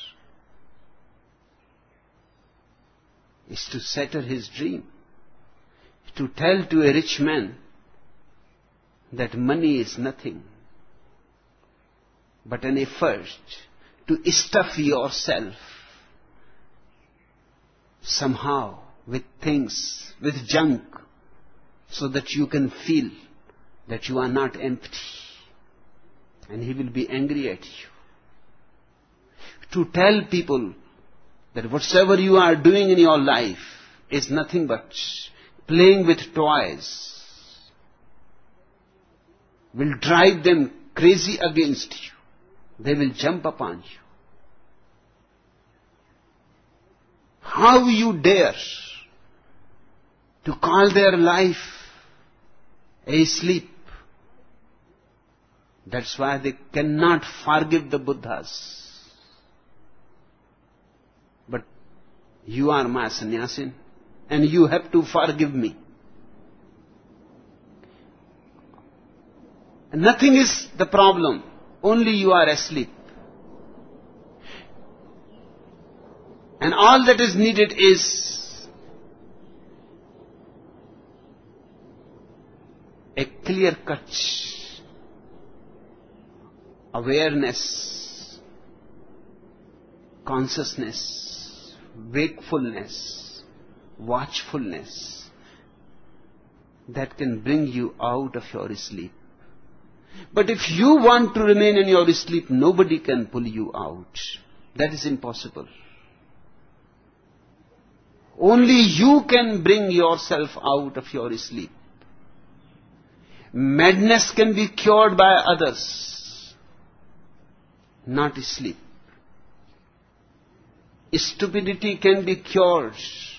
is to shatter his dream. To tell to a rich man that money is nothing but an effort to stuff yourself somehow with things, with junk, so that you can feel that you are not empty. And he will be angry at you. To tell people that whatever you are doing in your life is nothing but playing with toys will drive them crazy against you. They will jump upon you. How you dare to call their life a sleep? That's why they cannot forgive the Buddhas. But you are my sannyasin, and you have to forgive me. And nothing is the problem. Only you are asleep. And all that is needed is a clear-cut awareness, consciousness, wakefulness, watchfulness that can bring you out of your sleep. But if you want to remain in your sleep, nobody can pull you out. That is impossible. Only you can bring yourself out of your sleep. Madness can be cured by others, not sleep. Stupidity can be cured.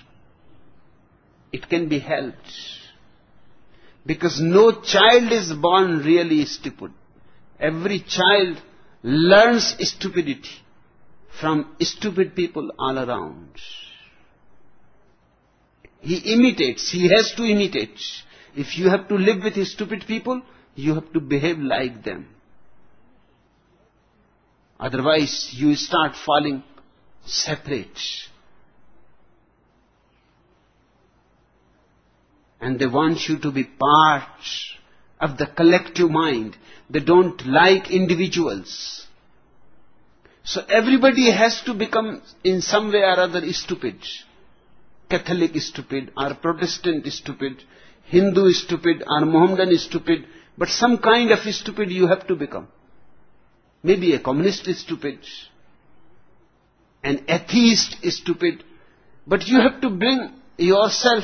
It can be helped. Because no child is born really stupid. Every child learns stupidity from stupid people all around. He imitates. He has to imitate. If you have to live with stupid people, you have to behave like them. Otherwise, you start falling separate. And they want you to be part of the collective mind. They don't like individuals. So everybody has to become in some way or other stupid. Catholic is stupid, or Protestant is stupid, Hindu is stupid, or Mohammedan is stupid. But some kind of stupid you have to become. Maybe a communist is stupid. An atheist is stupid. But you have to bring yourself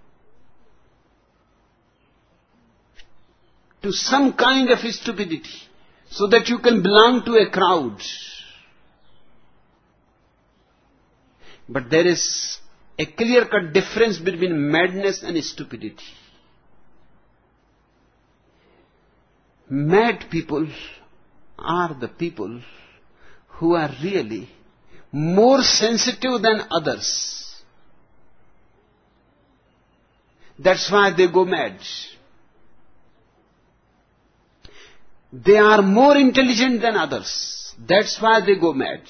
to some kind of stupidity so that you can belong to a crowd. But there is a clear-cut difference between madness and stupidity. Mad people are the people who are really more sensitive than others. That's why they go mad. They are more intelligent than others. That's why they go mad.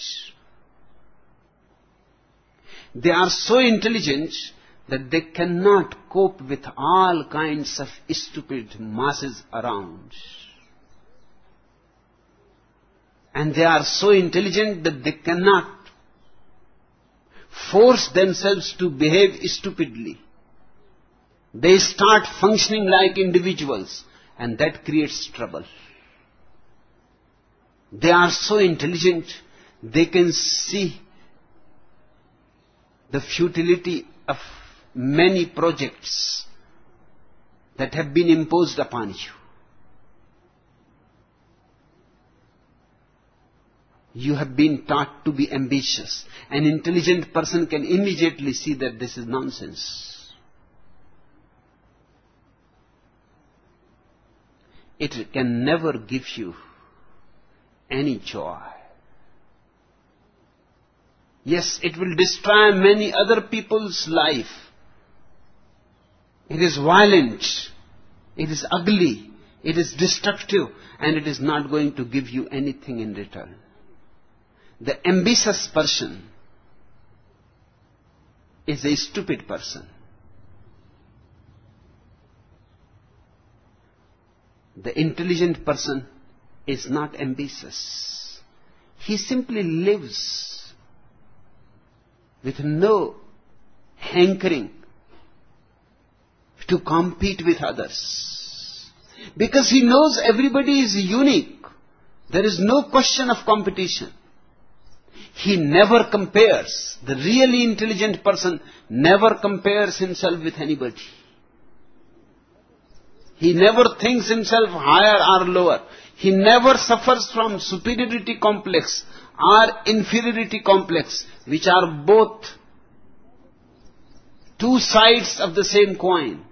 They are so intelligent that they cannot cope with all kinds of stupid masses around. And they are so intelligent that they cannot force themselves to behave stupidly. They start functioning like individuals, and that creates trouble. They are so intelligent, they can see the futility of many projects that have been imposed upon you. You have been taught to be ambitious. An intelligent person can immediately see that this is nonsense. It can never give you any joy. Yes, it will destroy many other people's life. It is violent. It is ugly. It is destructive. And it is not going to give you anything in return. The ambitious person is a stupid person. The intelligent person is not ambitious. He simply lives with no hankering to compete with others. Because he knows everybody is unique. There is no question of competition. He never compares. The really intelligent person never compares himself with anybody. He never thinks himself higher or lower. He never suffers from superiority complex or inferiority complex, which are both two sides of the same coin.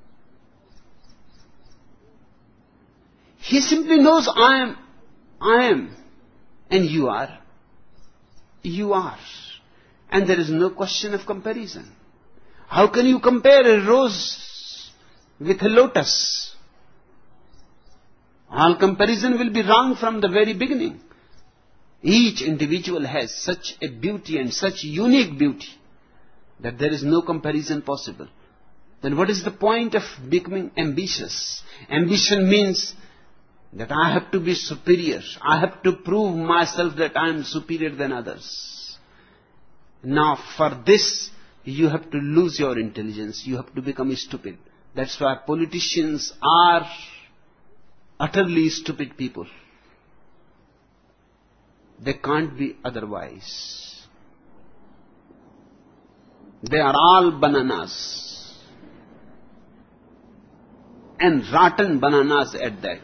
He simply knows I am, I am, and you are. You are. And there is no question of comparison. How can you compare a rose with a lotus? All comparison will be wrong from the very beginning. Each individual has such a beauty and such unique beauty that there is no comparison possible. Then what is the point of becoming ambitious? Ambition means that I have to be superior. I have to prove myself that I am superior than others. Now for this, you have to lose your intelligence. You have to become stupid. That's why politicians are utterly stupid people. They can't be otherwise. They are all bananas. And rotten bananas at that.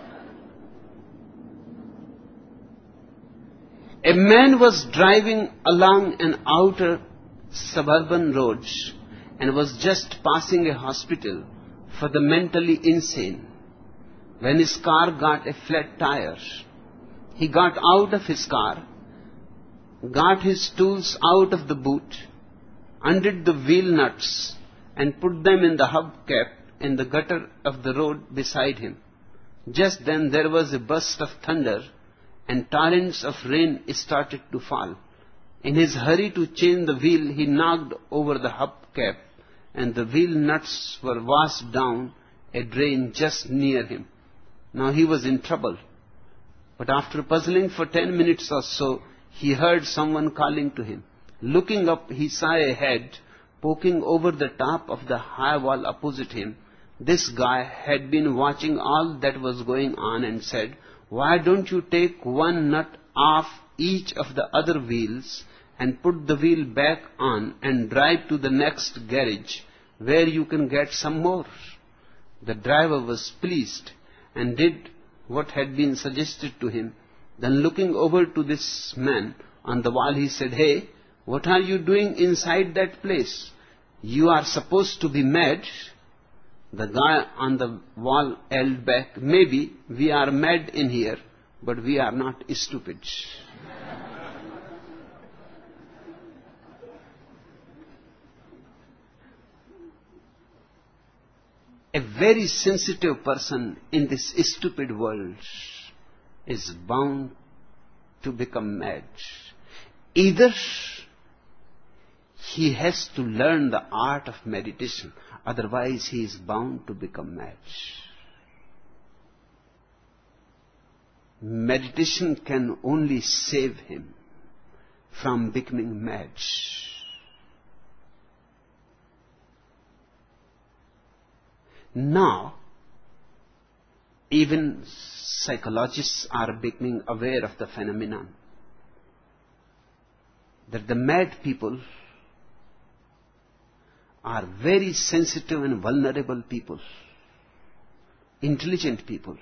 A man was driving along an outer suburban road and was just passing a hospital for the mentally insane when his car got a flat tire. He got out of his car, got his tools out of the boot, undid the wheel nuts and put them in the hubcap in the gutter of the road beside him. Just then there was a burst of thunder and torrents of rain started to fall. In his hurry to change the wheel, he knocked over the hubcap and the wheel nuts were washed down a drain just near him. Now he was in trouble. But after puzzling for ten minutes or so, he heard someone calling to him. Looking up, he saw a head poking over the top of the high wall opposite him. This guy had been watching all that was going on and said, "Why don't you take one nut off each of the other wheels and put the wheel back on and drive to the next garage where you can get some more?" The driver was pleased and did what had been suggested to him. Then looking over to this man on the wall, he said, "Hey, what are you doing inside that place? You are supposed to be mad." The guy on the wall yelled back, "Maybe we are mad in here, but we are not stupid." A very sensitive person in this stupid world is bound to become mad. Either he has to learn the art of meditation, otherwise he is bound to become mad. Meditation can only save him from becoming mad. Now, even psychologists are becoming aware of the phenomenon that the mad people are very sensitive and vulnerable people, intelligent people,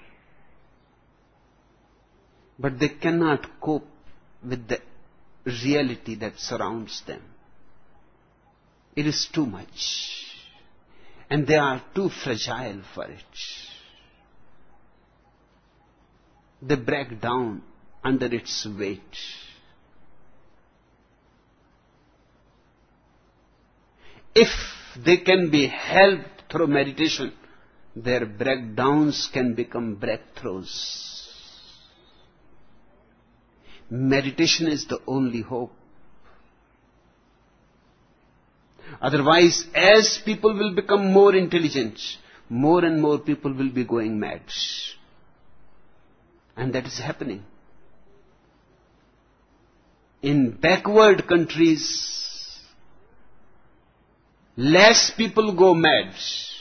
but they cannot cope with the reality that surrounds them. It is too much, and they are too fragile for it. They break down under its weight. If they can be helped through meditation, their breakdowns can become breakthroughs. Meditation is the only hope. Otherwise, as people will become more intelligent, more and more people will be going mad. And that is happening. In backward countries, less people go mad.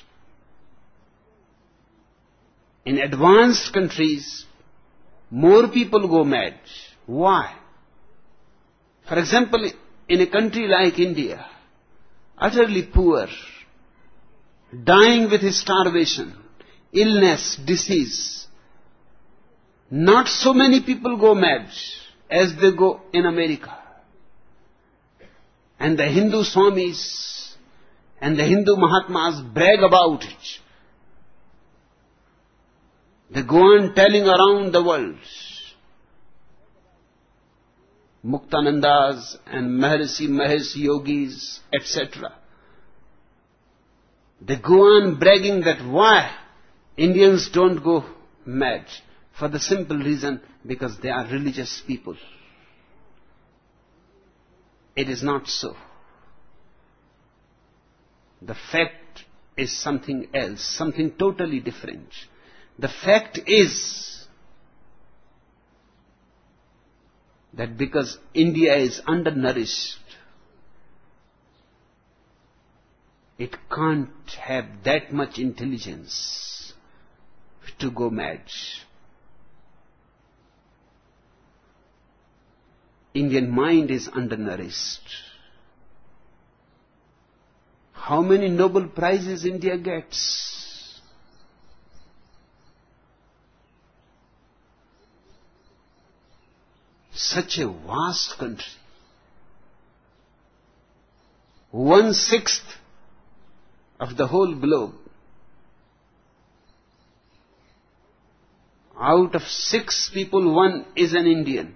In advanced countries, more people go mad. Why? For example, in a country like India, utterly poor, dying with starvation, illness, disease, not so many people go mad as they go in America. And the Hindu Swamis and the Hindu Mahatmas brag about it. They go on telling around the world. Muktanandas and Maharishi Mahesh Yogis, et cetera. They go on bragging that why Indians don't go mad. For the simple reason, because they are religious people. It is not so. The fact is something else, something totally different. The fact is that because India is undernourished, it can't have that much intelligence to go mad. Indian mind is undernourished. How many Nobel Prizes India gets? Such a vast country. One-sixth of the whole globe. Out of six people, one is an Indian.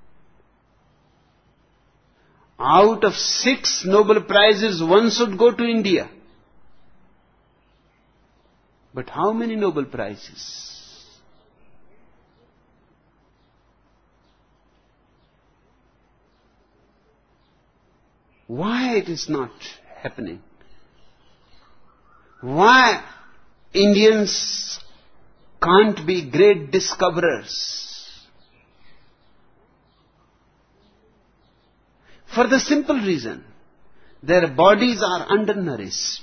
Out of six Nobel Prizes, one should go to India. But how many Nobel Prizes? Why it is not happening? Why Indians can't be great discoverers? For the simple reason, their bodies are undernourished.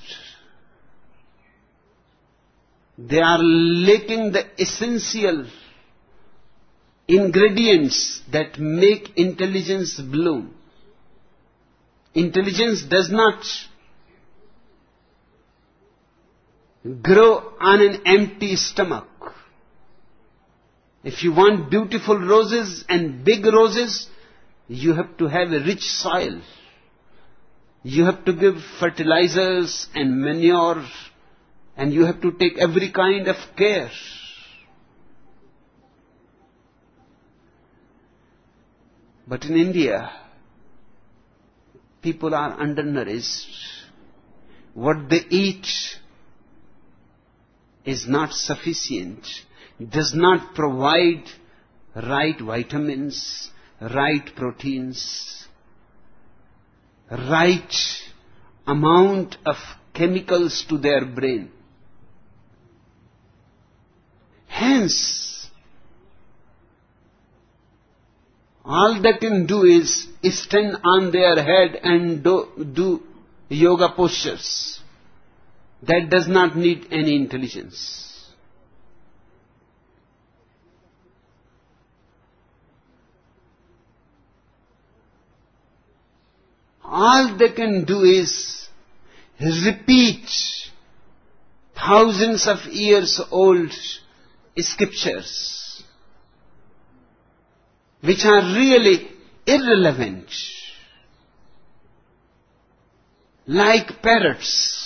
They are lacking the essential ingredients that make intelligence bloom. Intelligence does not grow on an empty stomach. If you want beautiful roses and big roses, you have to have a rich soil. You have to give fertilizers and manure, and you have to take every kind of care. But in India, people are undernourished. What they eat is not sufficient, does not provide right vitamins, right proteins, right amount of chemicals to their brain. Hence, all they can do is stand on their head and do, do yoga postures. That does not need any intelligence. All they can do is repeat thousands of years old scriptures, which are really irrelevant, like parrots.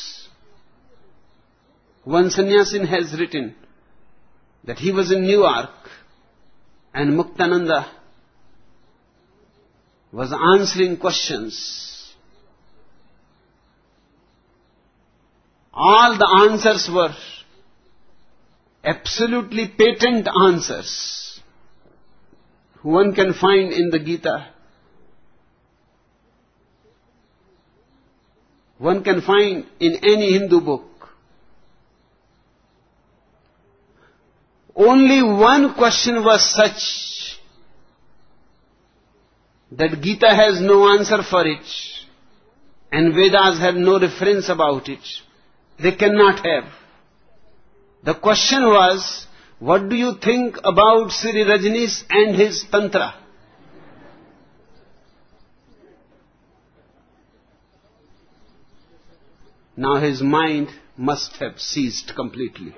One sannyasin has written that he was in New York and Muktananda was answering questions. All the answers were absolutely patent answers one can find in the Gita. One can find in any Hindu book. Only one question was such that Gita has no answer for it, and Vedas have no reference about it. They cannot have. The question was, what do you think about Sri Rajneesh and his Tantra? Now his mind must have ceased completely.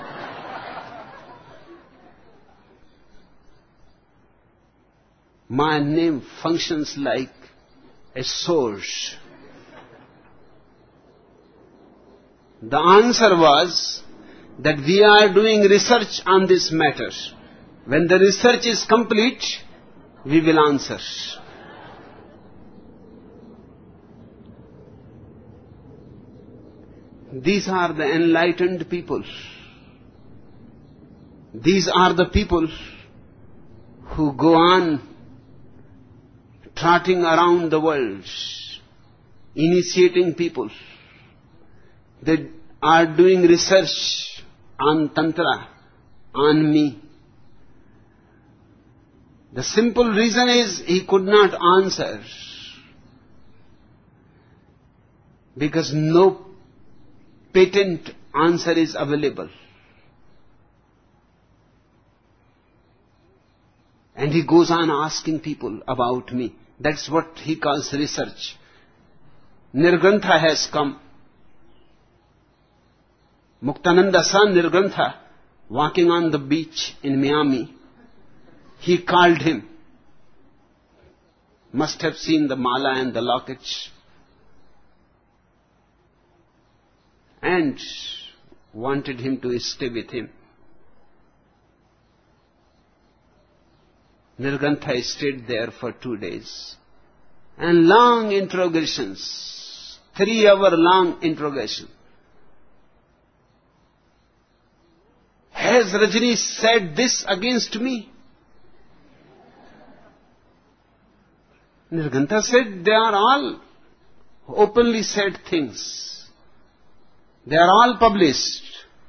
My name functions like a source. The answer was that we are doing research on this matter. When the research is complete, we will answer. These are the enlightened people. These are the people who go on trotting around the world, initiating people. They are doing research on Tantra, on me. The simple reason is he could not answer, because no patent answer is available. And he goes on asking people about me. That's what he calls research. Nirgrantha has come. Muktananda saw Nirgrantha walking on the beach in Miami. He called him. Must have seen the mala and the lockets. And wanted him to stay with him. Nirgrantha stayed there for two days. And long interrogations, three hour long interrogation. Has Rajneesh said this against me? Nirgrantha said, they are all openly said things. They are all published.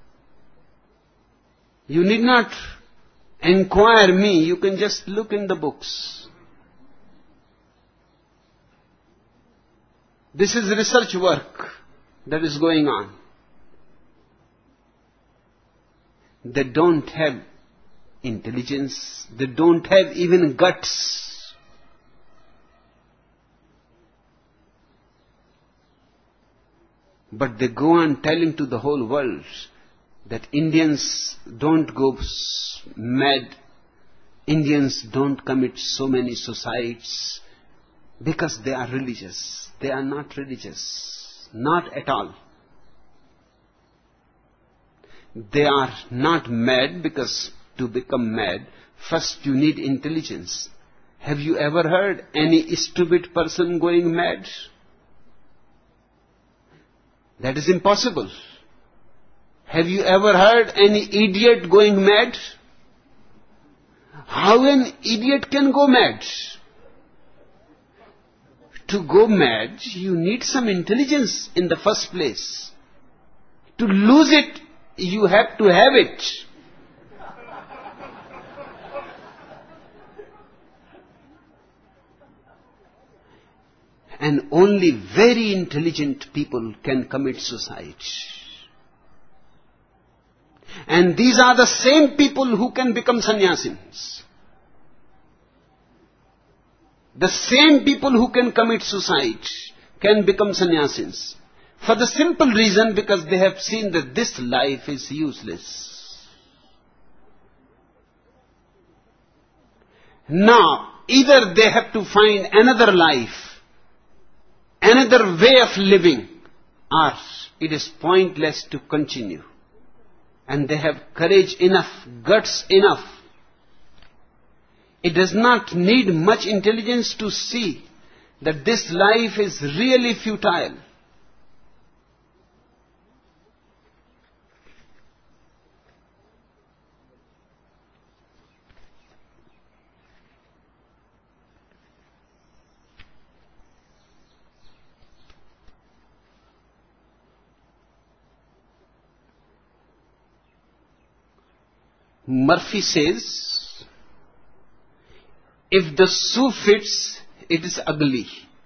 You need not inquire me, you can just look in the books. This is research work that is going on. They don't have intelligence, they don't have even guts. But they go on telling to the whole world that Indians don't go mad, Indians don't commit so many suicides because they are religious. They are not religious, not at all. They are not mad because to become mad, first you need intelligence. Have you ever heard any stupid person going mad? That is impossible. Have you ever heard any idiot going mad? How an idiot can go mad? To go mad, you need some intelligence in the first place. To lose it, you have to have it. And only very intelligent people can commit suicide. And these are the same people who can become sannyasins. The same people who can commit suicide can become sannyasins. For the simple reason because they have seen that this life is useless. Now, either they have to find another life, another way of living, or it is pointless to continue. And they have courage enough, guts enough. It does not need much intelligence to see that this life is really futile. Murphy says, if the shoe fits, it is ugly.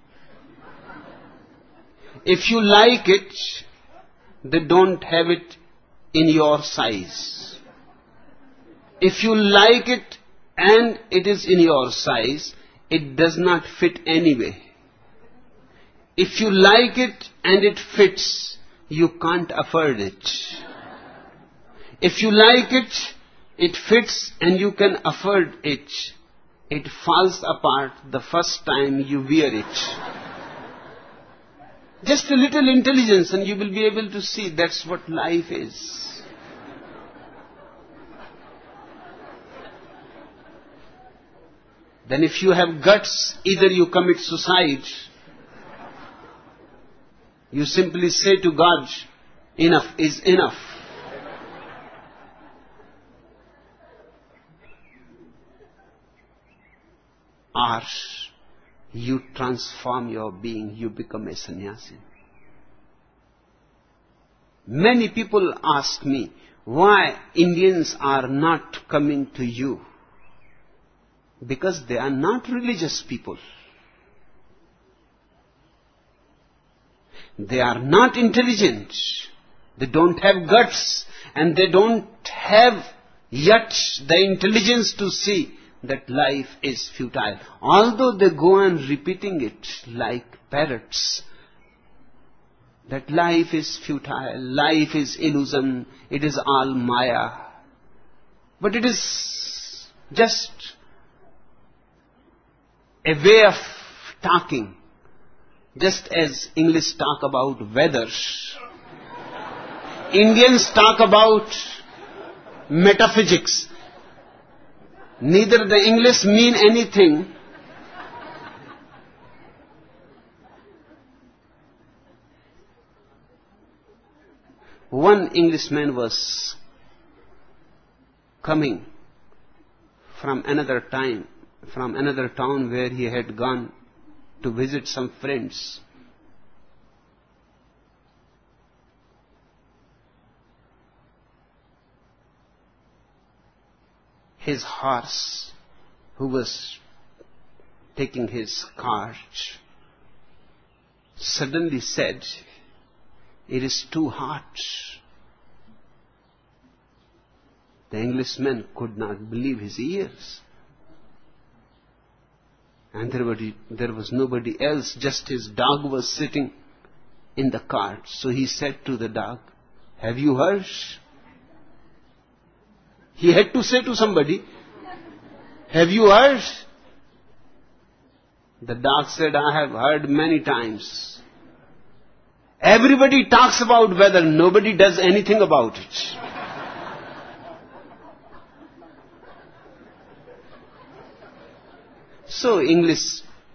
If you like it, they don't have it in your size. If you like it and it is in your size, it does not fit anyway. If you like it and it fits, you can't afford it. If you like it, it fits and you can afford it. It falls apart the first time you wear it. Just a little intelligence and you will be able to see that's what life is. Then if you have guts, either you commit suicide, you simply say to God, enough is enough. Or you transform your being, you become a sannyasi. Many people ask me, why Indians are not coming to you? Because they are not religious people. They are not intelligent. They don't have guts, and they don't have yet the intelligence to see that life is futile. Although they go on repeating it like parrots, that life is futile, life is illusion, it is all maya. But it is just a way of talking, just as English talk about weather. Indians talk about metaphysics. Neither the English mean anything. One Englishman was coming from another time, from another town where he had gone to visit some friends. his horse, who was taking his cart, suddenly said, "It is too hot." The Englishman could not believe his ears. And there, were, there was nobody else, just his dog was sitting in the cart. So he said to the dog, "Have you heard?" He had to say to somebody, "Have you heard?" The dog said, "I have heard many times. Everybody talks about weather, nobody does anything about it." So English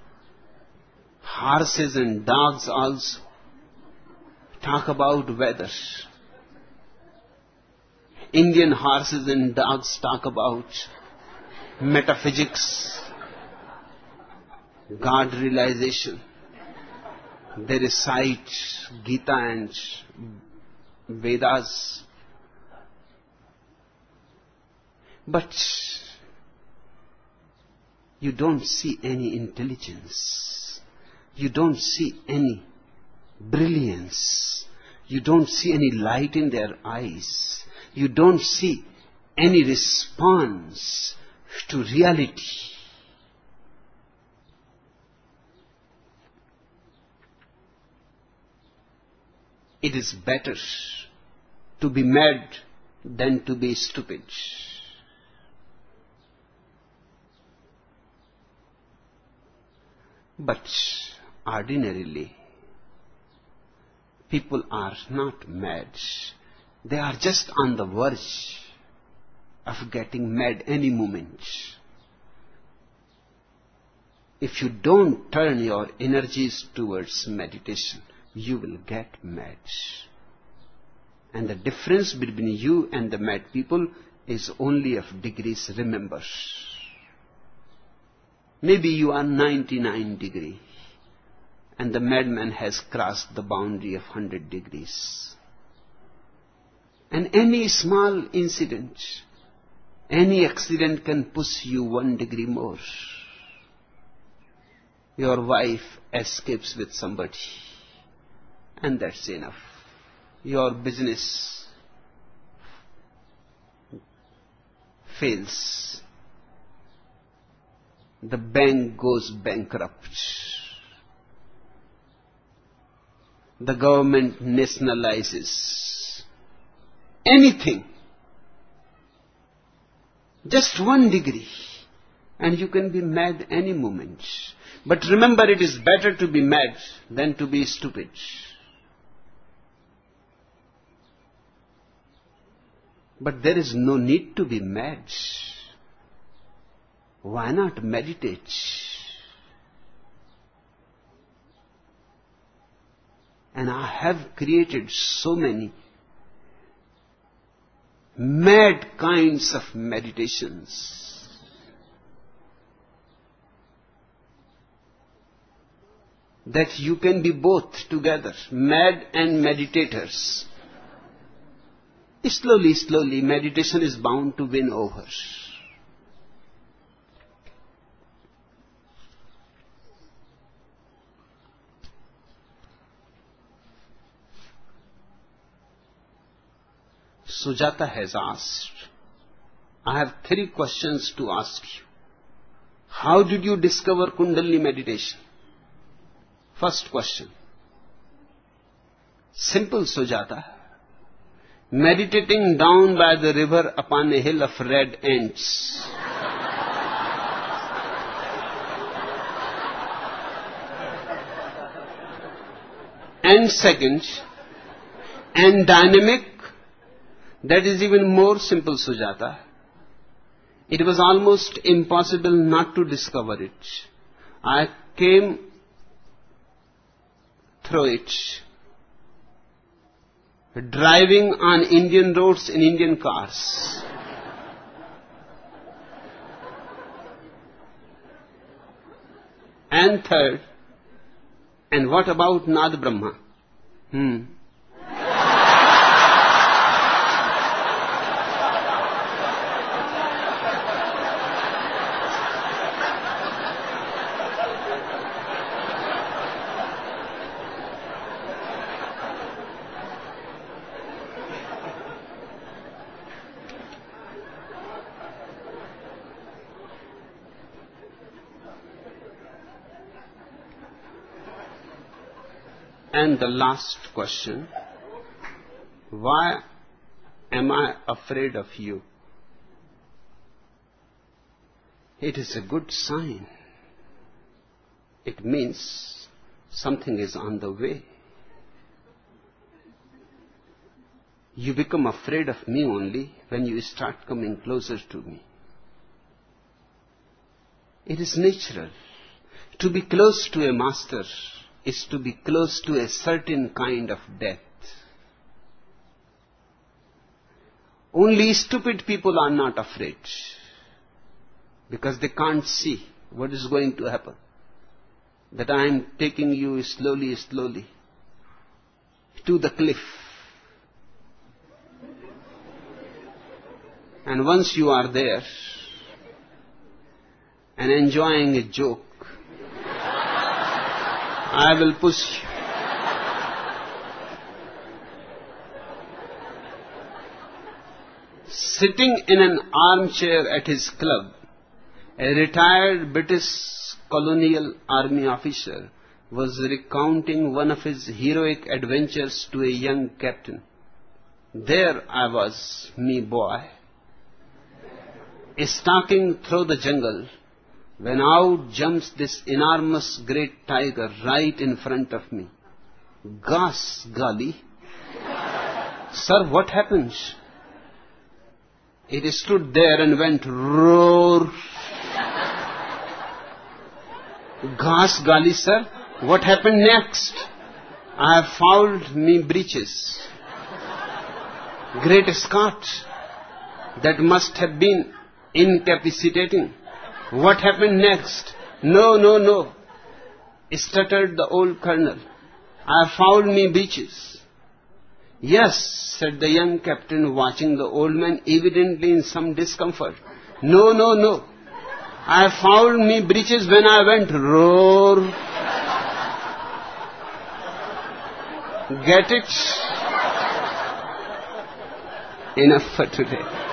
horses and dogs also talk about weather. Indian horses and dogs talk about metaphysics, God realization. They recite Gita and Vedas. But you don't see any intelligence. You don't see any brilliance. You don't see any light in their eyes. You don't see any response to reality. It is better to be mad than to be stupid. But ordinarily, people are not mad. They are just on the verge of getting mad any moment. If you don't turn your energies towards meditation, you will get mad. And the difference between you and the mad people is only of degrees, remember. Maybe you are ninety-nine degree and the madman has crossed the boundary of one hundred degrees. And any small incident, any accident can push you one degree more. Your wife escapes with somebody, and that's enough. Your business fails. The bank goes bankrupt. The government nationalizes. Anything. Just one degree. And you can be mad any moment. But remember, it is better to be mad than to be stupid. But there is no need to be mad. Why not meditate? And I have created so many mad kinds of meditations. That you can be both together, mad and meditators. Slowly, slowly, meditation is bound to win over. Sujata has asked, I have three questions to ask you. How did you discover Kundalini meditation? First question. Simple, Sujata. Meditating down by the river upon a hill of red ants. And second, and dynamic. That is even more simple, Sujata. It was almost impossible not to discover it. I came through it, driving on Indian roads in Indian cars. And third, and what about Nad Brahma? Hmm. And the last question, why am I afraid of you? It is a good sign. It means something is on the way. You become afraid of me only when you start coming closer to me. It is natural. To be close to a master is to be close to a certain kind of death. Only stupid people are not afraid, because they can't see what is going to happen. That I am taking you slowly, slowly to the cliff. And once you are there and enjoying a joke, I will push you. Sitting in an armchair at his club, a retired British colonial army officer was recounting one of his heroic adventures to a young captain. There I was, me boy, stalking through the jungle, when out jumps this enormous great tiger right in front of me. Gosh, golly. Sir, what happened? It stood there and went roar. Gosh, golly, sir, what happened next? I have fouled me breeches. Great Scott, that must have been incapacitating. What happened next? No, no, no, stuttered the old colonel. I have fouled me breeches. Yes, said the young captain, watching the old man evidently in some discomfort. No, no, no. I fouled me breeches when I went roar. Get it? Enough for today.